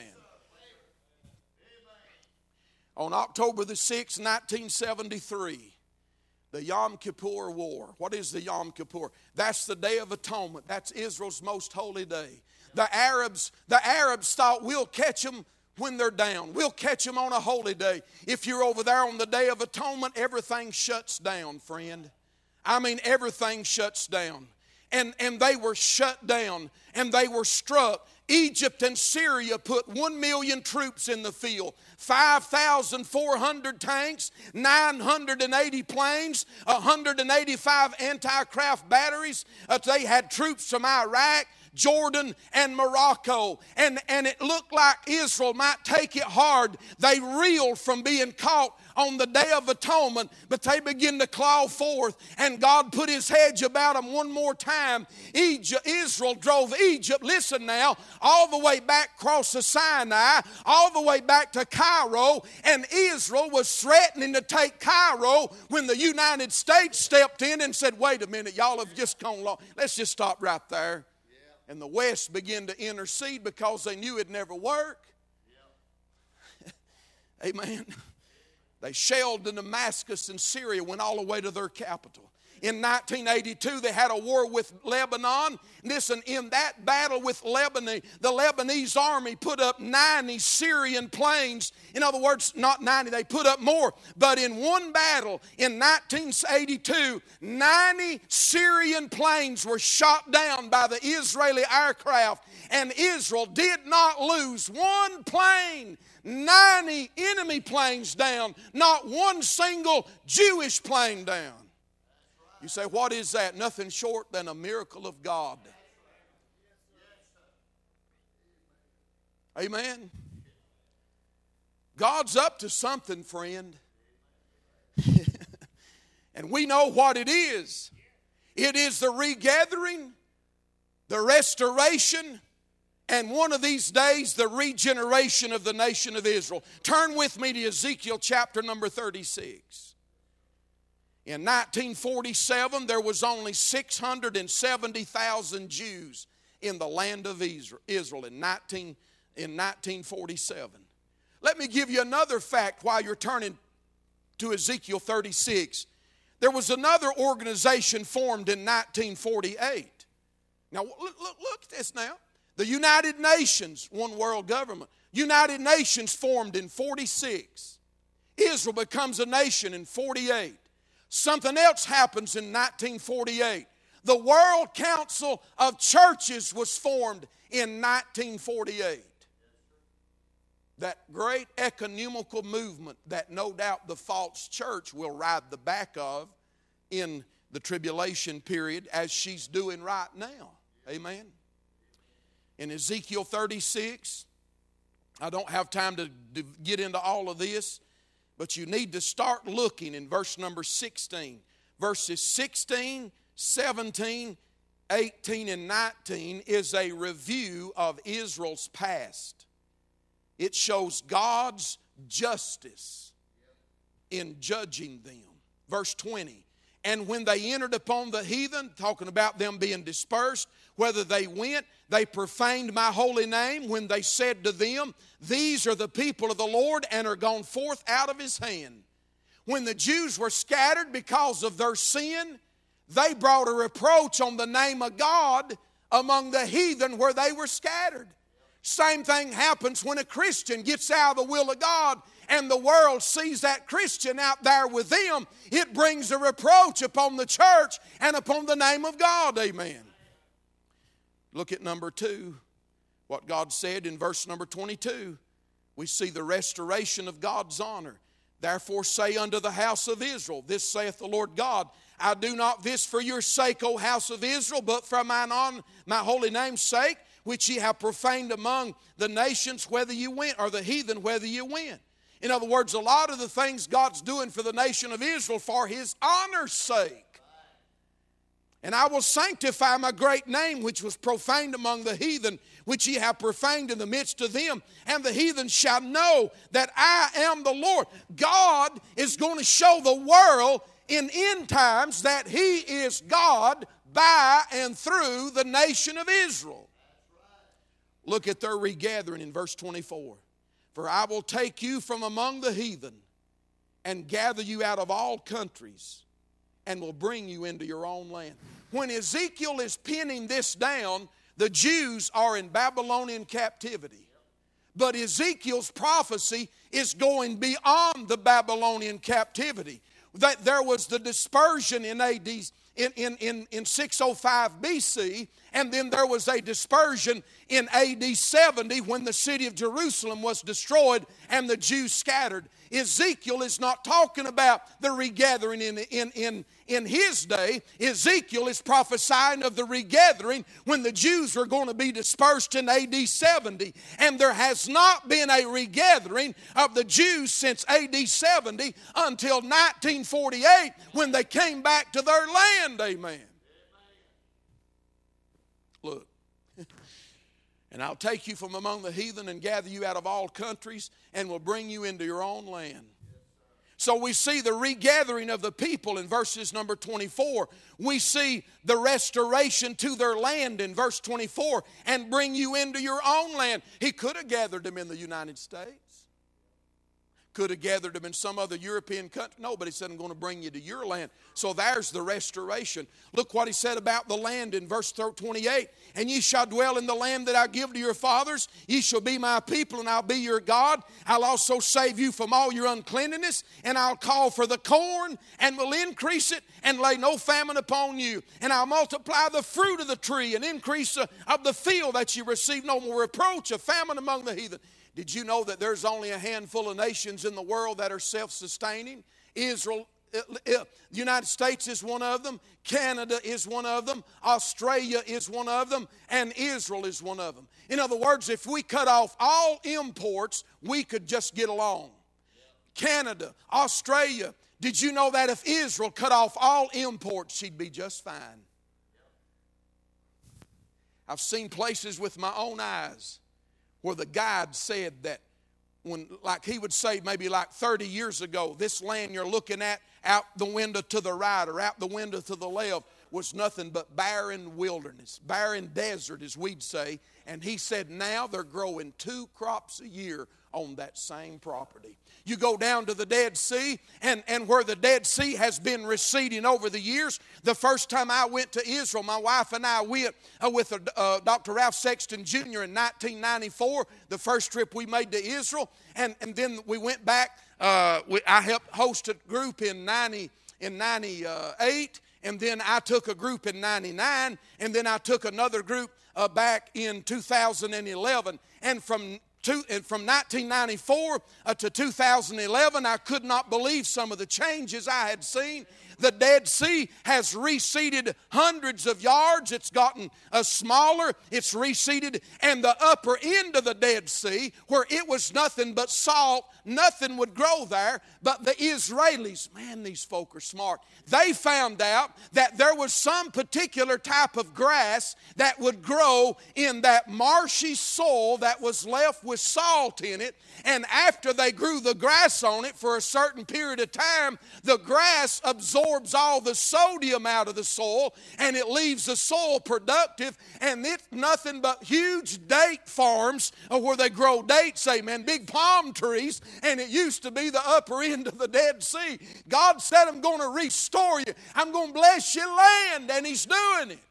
On October the 6th, 1973, the Yom Kippur War. What is the Yom Kippur? That's the Day of Atonement. That's Israel's most holy day. The Arabs thought, we'll catch them when they're down. We'll catch them on a holy day. If you're over there on the Day of Atonement, everything shuts down, friend. I mean, everything shuts down. And they were shut down, and they were struck. Egypt and Syria put 1 million troops in the field, 5,400 tanks, 980 planes, 185 anti-craft batteries. They had troops from Iraq, Jordan and Morocco, and it looked like Israel might take it hard. They reeled from being caught on the Day of Atonement, but they begin to claw forth, and God put His hedge about them one more time. Israel drove Egypt, listen now, all the way back across the Sinai, all the way back to Cairo, and Israel was threatening to take Cairo when the United States stepped in and said, wait a minute, y'all have just gone long. Let's just stop right there. And the West began to intercede because they knew it'd never work. Amen. They shelled Damascus and Syria, went all the way to their capital. In 1982, they had a war with Lebanon. Listen, in that battle with Lebanon, the Lebanese army put up 90 Syrian planes. In other words, not 90, they put up more. But in one battle in 1982, 90 Syrian planes were shot down by the Israeli aircraft. And Israel did not lose one plane. 90 enemy planes down, not one single Jewish plane down. You say, what is that? Nothing short than a miracle of God. Amen. God's up to something, friend. And we know what it is. It is the regathering, the restoration, and one of these days, the regeneration of the nation of Israel. Turn with me to Ezekiel chapter number 36. In 1947, there was only 670,000 Jews in the land of Israel in 1947. Let me give you another fact while you're turning to Ezekiel 36. There was another organization formed in 1948. Now, look at this now. The United Nations, one world government. United Nations formed in 46. Israel becomes a nation in 48. Something else happens in 1948. The World Council of Churches was formed in 1948. That great ecumenical movement that no doubt the false church will ride the back of in the tribulation period as she's doing right now. Amen. In Ezekiel 36, I don't have time to get into all of this, but you need to start looking in verse number 16. Verses 16, 17, 18, and 19 is a review of Israel's past. It shows God's justice in judging them. Verse 20, and when they entered upon the heathen, talking about them being dispersed, whether they went, they profaned my holy name when they said to them, these are the people of the Lord and are gone forth out of His hand. When the Jews were scattered because of their sin, they brought a reproach on the name of God among the heathen where they were scattered. Same thing happens when a Christian gets out of the will of God and the world sees that Christian out there with them. It brings a reproach upon the church and upon the name of God. Amen. Look at number 2. What God said in verse number 22. We see the restoration of God's honor. Therefore say unto the house of Israel, this saith the Lord God, I do not this for your sake, O house of Israel, but for my holy name's sake, which ye have profaned among the nations, whether you went, or the heathen, whether you went. In other words, a lot of the things God's doing for the nation of Israel for His honor's sake. And I will sanctify my great name, which was profaned among the heathen, which ye have profaned in the midst of them. And the heathen shall know that I am the Lord. God is going to show the world in end times that He is God by and through the nation of Israel. Look at their regathering in verse 24. For I will take you from among the heathen and gather you out of all countries and will bring you into your own land. When Ezekiel is penning this down, the Jews are in Babylonian captivity. But Ezekiel's prophecy is going beyond the Babylonian captivity. That there was the dispersion in AD in 605 BC, and then there was a dispersion in AD 70 when the city of Jerusalem was destroyed and the Jews scattered. Ezekiel is not talking about the regathering in his day. Ezekiel is prophesying of the regathering when the Jews are going to be dispersed in AD 70. And there has not been a regathering of the Jews since AD 70 until 1948 when they came back to their land. Amen. Look, and I'll take you from among the heathen and gather you out of all countries and will bring you into your own land. So we see the regathering of the people in verses number 24. We see the restoration to their land in verse 24 and bring you into your own land. He could have gathered them in the United States. Could have gathered them in some other European country. No, but he said, I'm going to bring you to your land. So there's the restoration. Look what he said about the land in verse 28. And ye shall dwell in the land that I give to your fathers. Ye shall be my people, and I'll be your God. I'll also save you from all your uncleanness, and I'll call for the corn, and will increase it, and lay no famine upon you. And I'll multiply the fruit of the tree, and increase of the field, that ye receive no more reproach of famine among the heathen. Did you know that there's only a handful of nations in the world that are self-sustaining? Israel, the United States is one of them. Canada is one of them. Australia is one of them. And Israel is one of them. In other words, if we cut off all imports, we could just get along. Canada, Australia. Did you know that if Israel cut off all imports, she'd be just fine? I've seen places with my own eyes where the guide said that when, like he would say maybe like 30 years ago, this land you're looking at out the window to the right or out the window to the left was nothing but barren wilderness, barren desert as we'd say. And he said now they're growing 2 crops a year on that same property. You go down to the Dead Sea, and where the Dead Sea has been receding over the years. The first time I went to Israel, my wife and I went with Dr. Ralph Sexton Jr. in 1994, the first trip we made to Israel. And then we went back. I helped host a group in 98, and then I took a group in 99, and then I took another group back in 2011. And from 1994 to 2011, I could not believe some of the changes I had seen. The Dead Sea has receded hundreds of yards. It's gotten smaller. It's receded. And the upper end of the Dead Sea, where it was nothing but salt, nothing would grow there. But the Israelis, man, these folk are smart. They found out that there was some particular type of grass that would grow in that marshy soil that was left with salt in it. And after they grew the grass on it for a certain period of time, the grass absorbs all the sodium out of the soil, and it leaves the soil productive. And it's nothing but huge date farms where they grow dates, amen, big palm trees. And it used to be the upper end of the Dead Sea. God said, I'm going to restore you. I'm going to bless your land, and He's doing it.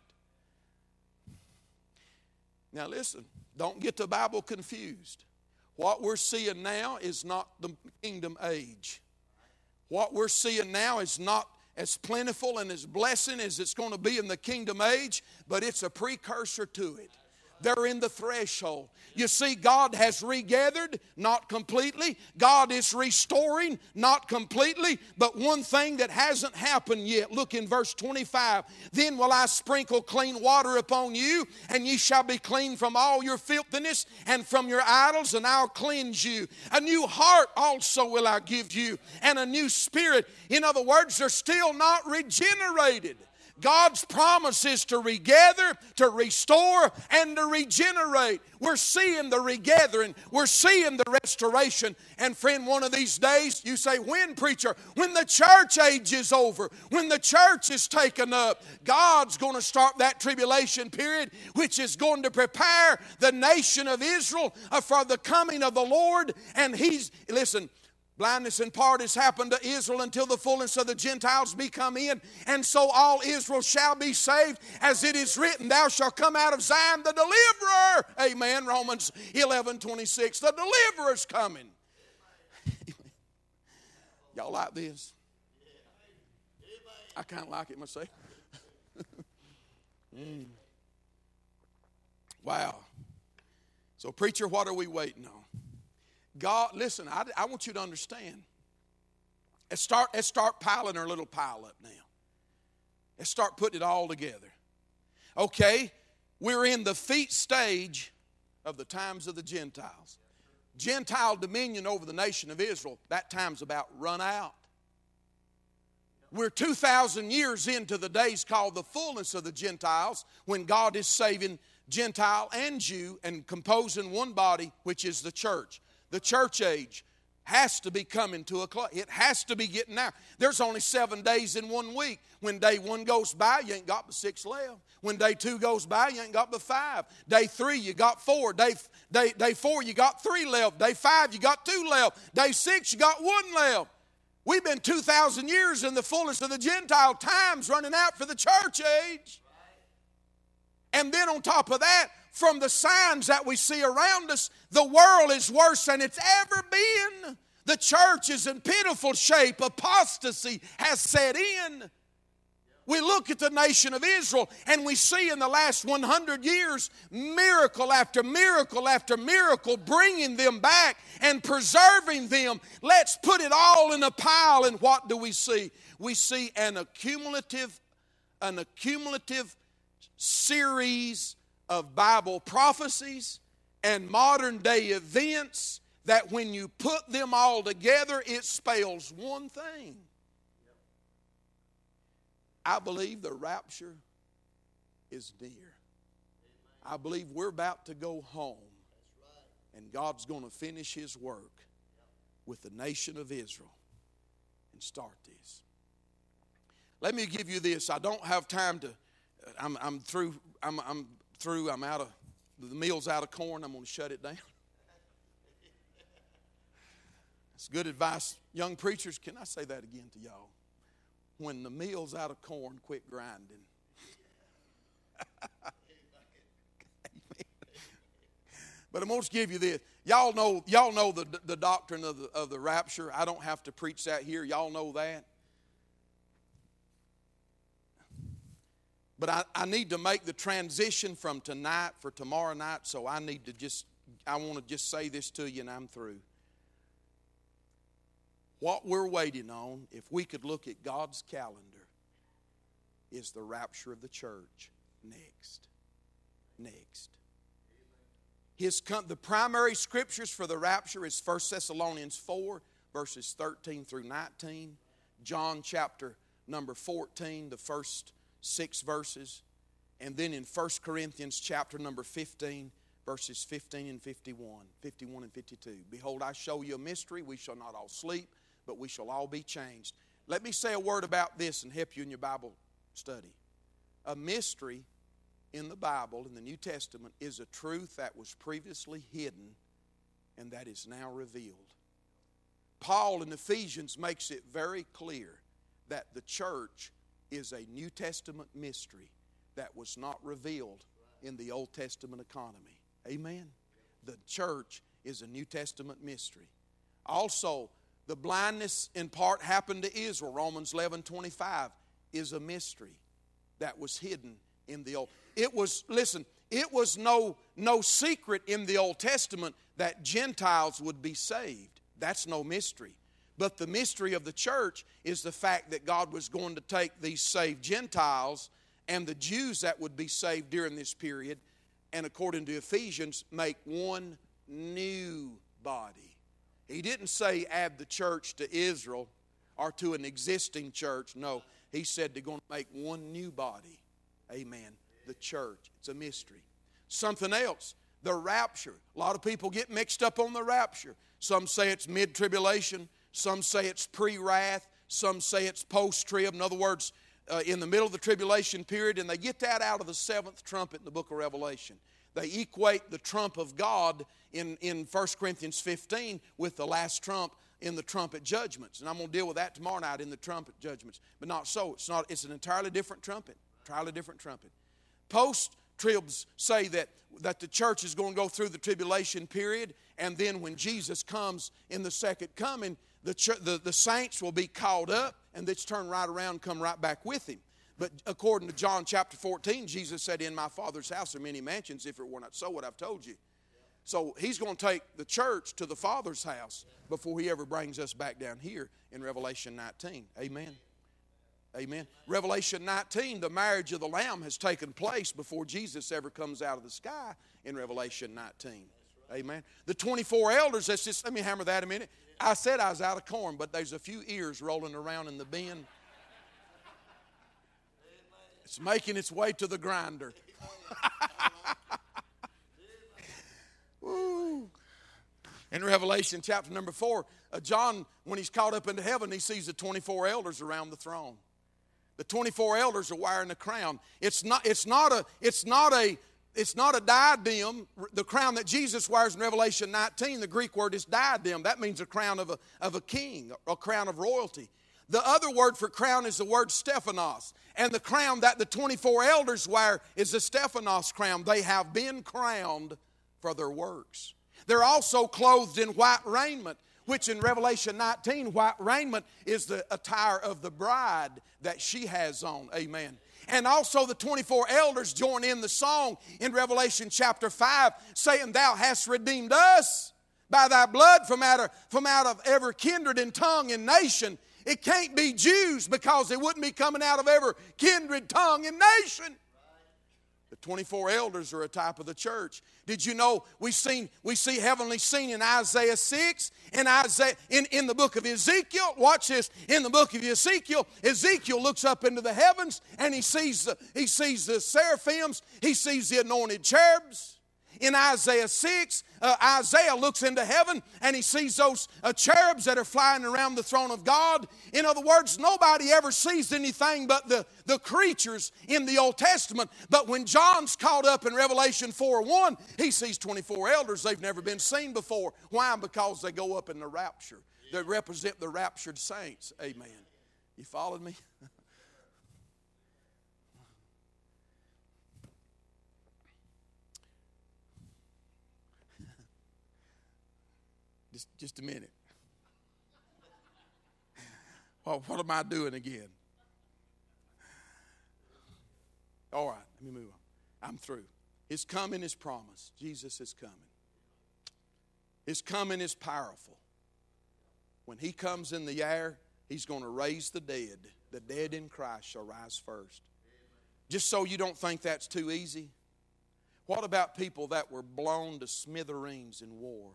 Now listen, don't get the Bible confused. What we're seeing now is not the kingdom age. What we're seeing now is not as plentiful and as blessing as it's going to be in the kingdom age, but it's a precursor to it. They're in the threshold. You see, God has regathered, not completely. God is restoring, not completely. But one thing that hasn't happened yet, look in verse 25. Then will I sprinkle clean water upon you, and ye shall be clean from all your filthiness and from your idols, and I'll cleanse you. A new heart also will I give you, and a new spirit. In other words, they're still not regenerated. God's promise is to regather, to restore, and to regenerate. We're seeing the regathering. We're seeing the restoration. And friend, one of these days, you say, when, preacher? When the church age is over, when the church is taken up, God's going to start that tribulation period, which is going to prepare the nation of Israel for the coming of the Lord. And listen, blindness in part has happened to Israel until the fullness of the Gentiles be come in. And so all Israel shall be saved, as it is written, thou shalt come out of Zion the deliverer. Amen. Romans 11:26. The deliverer's coming. Y'all like this? I kind of like it myself. Wow. So, preacher, what are we waiting on? God, listen, I want you to understand. Let's start piling our little pile up now. Let's start putting it all together. Okay, we're in the feet stage of the times of the Gentiles. Gentile dominion over the nation of Israel, that time's about run out. We're 2,000 years into the days called the fullness of the Gentiles, when God is saving Gentile and Jew and composing one body, which is the church. The church age has to be coming to a close. It has to be getting out. There's only 7 days in 1 week. When day 1 goes by, you ain't got but 6 left. When day 2 goes by, you ain't got but 5. Day 3, you got 4. Day 4, you got 3 left. Day 5, you got 2 left. Day 6, you got 1 left. We've been 2,000 years in the fullness of the Gentile times running out for the church age. And then on top of that, from the signs that we see around us, the world is worse than it's ever been. The church is in pitiful shape. Apostasy has set in. We look at the nation of Israel and we see in the last 100 years miracle after miracle after miracle bringing them back and preserving them. Let's put it all in a pile, and what do we see? We see an accumulative series of Bible prophecies and modern day events that when you put them all together, it spells one thing. I believe the rapture is near. I believe we're about to go home. And God's going to finish His work with the nation of Israel and start this. Let me give you this. I don't have time to, I'm through. I'm out of, the mill's out of corn. I'm going to shut it down. That's good advice. Young preachers, can I say that again to y'all? When the mill's out of corn, quit grinding. But I'm going to give you this. Y'all know the doctrine of the rapture. I don't have to preach that here. Y'all know that. But I need to make the transition from tonight for tomorrow night, so I want to just say this to you and I'm through. What we're waiting on, if we could look at God's calendar, is the rapture of the church next. The primary scriptures for the rapture is 1 Thessalonians 4, verses 13 through 19. John chapter number 14, the first 6 verses. And then in 1 Corinthians chapter number 15, verses 15 and 51 and 52. Behold, I show you a mystery. We shall not all sleep, but we shall all be changed. Let me say a word about this and help you in your Bible study. A mystery in the Bible, in the New Testament, is a truth that was previously hidden and that is now revealed. Paul in Ephesians makes it very clear that the church is a New Testament mystery that was not revealed in the Old Testament economy. Amen? The church is a New Testament mystery. Also, the blindness in part happened to Israel. Romans 11:25 is a mystery that was hidden in the Old. It was no secret in the Old Testament that Gentiles would be saved. That's no mystery. But the mystery of the church is the fact that God was going to take these saved Gentiles and the Jews that would be saved during this period, and according to Ephesians, make one new body. He didn't say add the church to Israel or to an existing church. No, he said they're going to make one new body. Amen. The church. It's a mystery. Something else, the rapture. A lot of people get mixed up on the rapture. Some say it's mid-tribulation. Some say it's pre-wrath. Some say it's post-trib. In other words, in the middle of the tribulation period, and they get that out of the 7th trumpet in the book of Revelation. They equate the trump of God in 1 Corinthians 15 with the last trump in the trumpet judgments. And I'm going to deal with that tomorrow night in the trumpet judgments. But not so. It's an entirely different trumpet. Entirely different trumpet. Post-tribs say that the church is going to go through the tribulation period, and then when Jesus comes in the second coming, the saints will be caught up, and they turn right around and come right back with Him. But according to John chapter 14, Jesus said, in my Father's house are many mansions. If it were not so, what I've told you. So he's going to take the church to the Father's house before he ever brings us back down here in Revelation 19. Amen. Amen. Revelation 19, the marriage of the Lamb has taken place before Jesus ever comes out of the sky in Revelation 19. Amen. The 24 elders, let me hammer that a minute. I said I was out of corn, but there's a few ears rolling around in the bin. It's making its way to the grinder. Woo. In Revelation chapter number 4, John, when he's caught up into heaven, he sees the 24 elders around the throne. The 24 elders are wearing a crown. It's not a diadem. The crown that Jesus wears in Revelation 19, the Greek word is diadem. That means a crown of a king, a crown of royalty. The other word for crown is the word Stephanos. And the crown that the 24 elders wear is the Stephanos crown. They have been crowned for their works. They're also clothed in white raiment, which in Revelation 19, white raiment is the attire of the bride that she has on. Amen. And also the 24 elders join in the song in Revelation chapter 5, saying, thou hast redeemed us by thy blood from out of every kindred and tongue and nation. It can't be Jews because they wouldn't be coming out of every kindred, tongue, and nation. The 24 elders are a type of the church. Did you know we see heavenly scene in Isaiah 6, in the book of Ezekiel? Watch this. In the book of Ezekiel, Ezekiel looks up into the heavens and he sees the seraphims, he sees the anointed cherubs. In Isaiah 6, Isaiah looks into heaven and he sees those cherubs that are flying around the throne of God. In other words, nobody ever sees anything but the creatures in the Old Testament. But when John's caught up in Revelation 4:1, he sees 24 elders. They've never been seen before. Why? Because they go up in the rapture. They represent the raptured saints. Amen. You followed me? Just a minute. Well, what am I doing again? All right, let me move on. I'm through. His coming is promised. Jesus is coming. His coming is powerful. When he comes in the air, he's going to raise the dead. The dead in Christ shall rise first. Just so you don't think that's too easy, what about people that were blown to smithereens in war?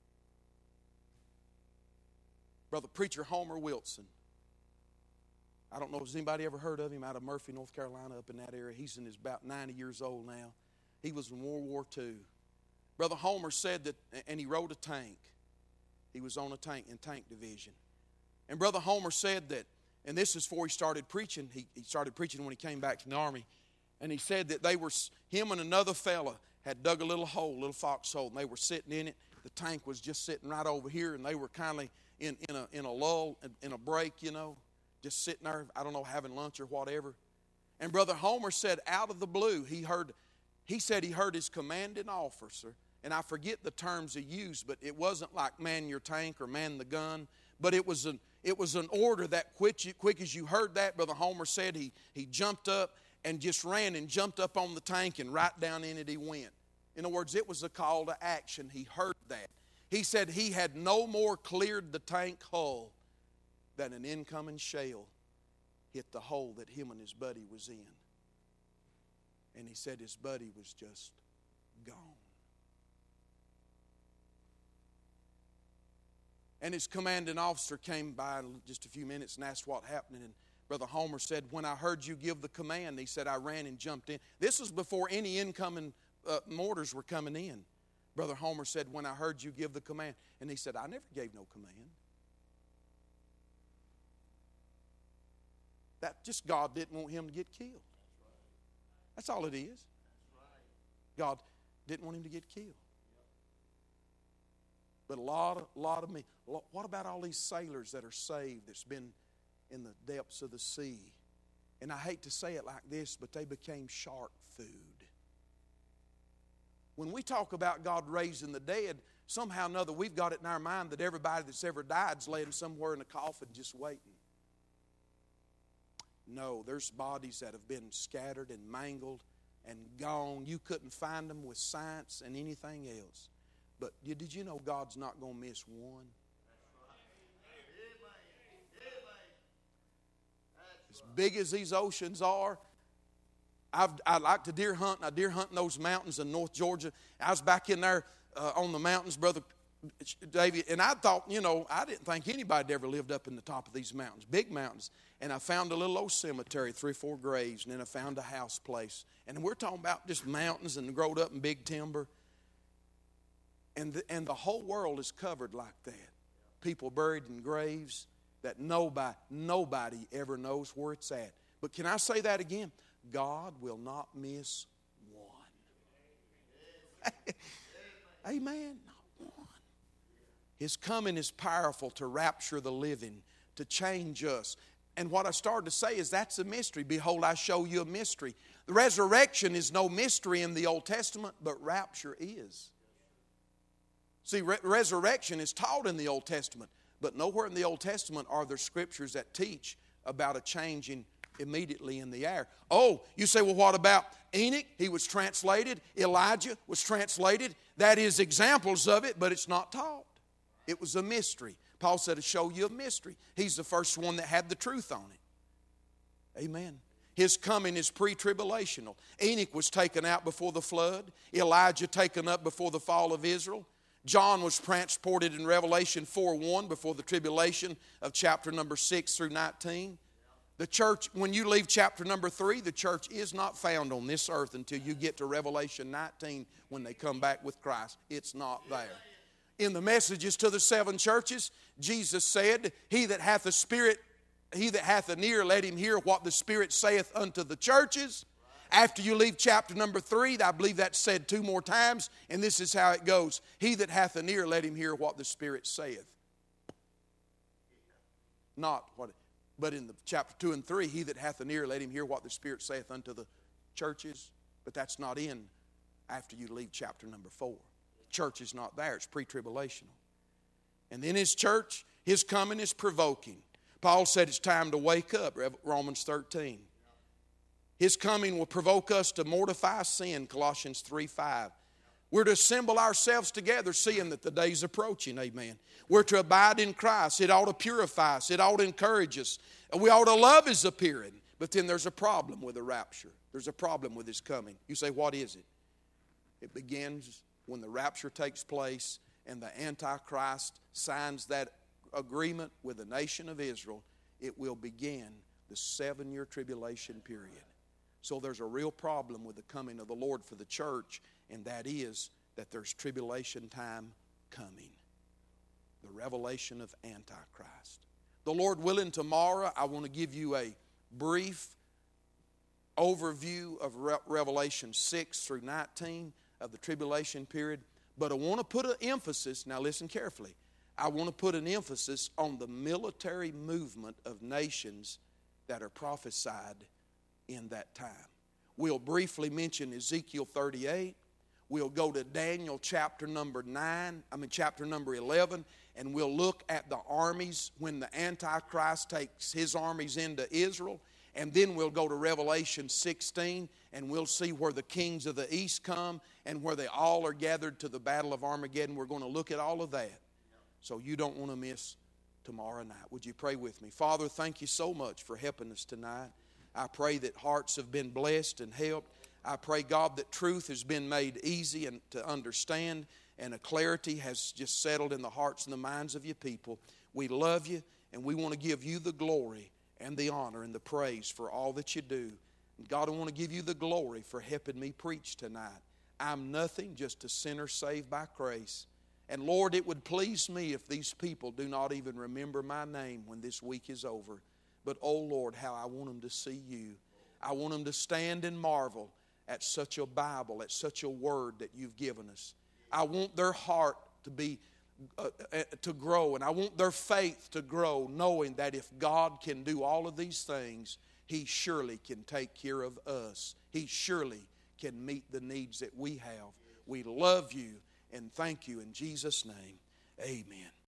Brother Preacher Homer Wilson. I don't know if anybody ever heard of him out of Murphy, North Carolina, up in that area. He's about 90 years old now. He was in World War II. Brother Homer said that, and he rode a tank. He was on a tank in tank division. And Brother Homer said that, and this is before he started preaching. He started preaching when he came back from the army. And he said that him and another fella had dug a little foxhole, and they were sitting in it. The tank was just sitting right over here, and they were kindly in a lull, in a break, just sitting there, I don't know, having lunch or whatever. And Brother Homer said out of the blue, he said he heard his commanding officer, and I forget the terms he used, but it wasn't like man your tank or man the gun, but it was an order that quick as you heard that, Brother Homer said he jumped up and just ran and jumped up on the tank and right down in it he went. In other words, it was a call to action. He heard that. He said he had no more cleared the tank hull than an incoming shell hit the hole that him and his buddy was in. And he said his buddy was just gone. And his commanding officer came by in just a few minutes and asked what happened. And Brother Homer said, when I heard you give the command, he said, I ran and jumped in. This was before any incoming mortars were coming in. Brother Homer said, when I heard you give the command. And he said, I never gave no command. That just God didn't want him to get killed. That's all it is. God didn't want him to get killed. But a lot of me, what about all these sailors that are saved that's been in the depths of the sea? And I hate to say it like this, but they became shark food. When we talk about God raising the dead, somehow or another we've got it in our mind that everybody that's ever died is laying somewhere in a coffin just waiting. No, there's bodies that have been scattered and mangled and gone. You couldn't find them with science and anything else. But did you know God's not going to miss one? As big as these oceans are, I like to deer hunt, and I deer hunt in those mountains in North Georgia. I was back in there on the mountains, Brother David, and I thought, I didn't think anybody ever lived up in the top of these mountains, big mountains. And I found a little old cemetery, 3 or 4 graves, and then I found a house place. And we're talking about just mountains and growed up in big timber. And the whole world is covered like that. People buried in graves that nobody ever knows where it's at. But can I say that again? God will not miss one. Amen. Not one. His coming is powerful to rapture the living, to change us. And what I started to say is that's a mystery. Behold, I show you a mystery. The resurrection is no mystery in the Old Testament, but rapture is. See, resurrection is taught in the Old Testament, but nowhere in the Old Testament are there scriptures that teach about a changing immediately in the air. Oh, you say, well, what about Enoch? He was translated. Elijah was translated. That is examples of it, but it's not taught. It was a mystery. Paul said to show you a mystery. He's the first one that had the truth on it. Amen. His coming is pre-tribulational. Enoch was taken out before the flood. Elijah taken up before the fall of Israel. John was transported in Revelation 4:1 before the tribulation of chapter number 6 through 19. The church, when you leave chapter number 3, the church is not found on this earth until you get to Revelation 19 when they come back with Christ. It's not there. In the messages to the 7 churches, Jesus said, He that hath a spirit, he that hath an ear, let him hear what the Spirit saith unto the churches. After you leave chapter number 3, I believe that's said 2 more times, and this is how it goes. He that hath an ear, let him hear what the Spirit saith. Not what, but in the chapter 2 and 3, he that hath an ear, let him hear what the Spirit saith unto the churches. But that's not in after you leave chapter number 4. Church is not there. It's pre-tribulational. And then His church, His coming is provoking. Paul said it's time to wake up, Romans 13. His coming will provoke us to mortify sin, Colossians 3:5. We're to assemble ourselves together, seeing that the day's approaching, amen. We're to abide in Christ. It ought to purify us. It ought to encourage us. And we ought to love His appearing. But then there's a problem with the rapture. There's a problem with His coming. You say, what is it? It begins when the rapture takes place and the Antichrist signs that agreement with the nation of Israel. It will begin the 7-year tribulation period. So there's a real problem with the coming of the Lord for the church, and that is that there's tribulation time coming. The revelation of Antichrist. The Lord willing, tomorrow I want to give you a brief overview of Revelation 6 through 19 of the tribulation period. But I want to put an emphasis, now listen carefully, I want to put an emphasis on the military movement of nations that are prophesied in that time. We'll briefly mention Ezekiel 38. We'll go to Daniel chapter number 11, and we'll look at the armies when the Antichrist takes his armies into Israel. And then we'll go to Revelation 16, and we'll see where the kings of the east come and where they all are gathered to the battle of Armageddon. We're going to look at all of that. So you don't want to miss tomorrow night. Would you pray with me? Father, thank you so much for helping us tonight. I pray that hearts have been blessed and helped. I pray, God, that truth has been made easy and to understand, and a clarity has just settled in the hearts and the minds of your people. We love you, and we want to give you the glory and the honor and the praise for all that you do. And God, I want to give you the glory for helping me preach tonight. I'm nothing, just a sinner saved by grace. And Lord, it would please me if these people do not even remember my name when this week is over. But, oh Lord, how I want them to see you. I want them to stand and marvel at such a Bible, at such a word that you've given us. I want their heart to be to grow, and I want their faith to grow, knowing that if God can do all of these things, He surely can take care of us. He surely can meet the needs that we have. We love you and thank you in Jesus' name. Amen.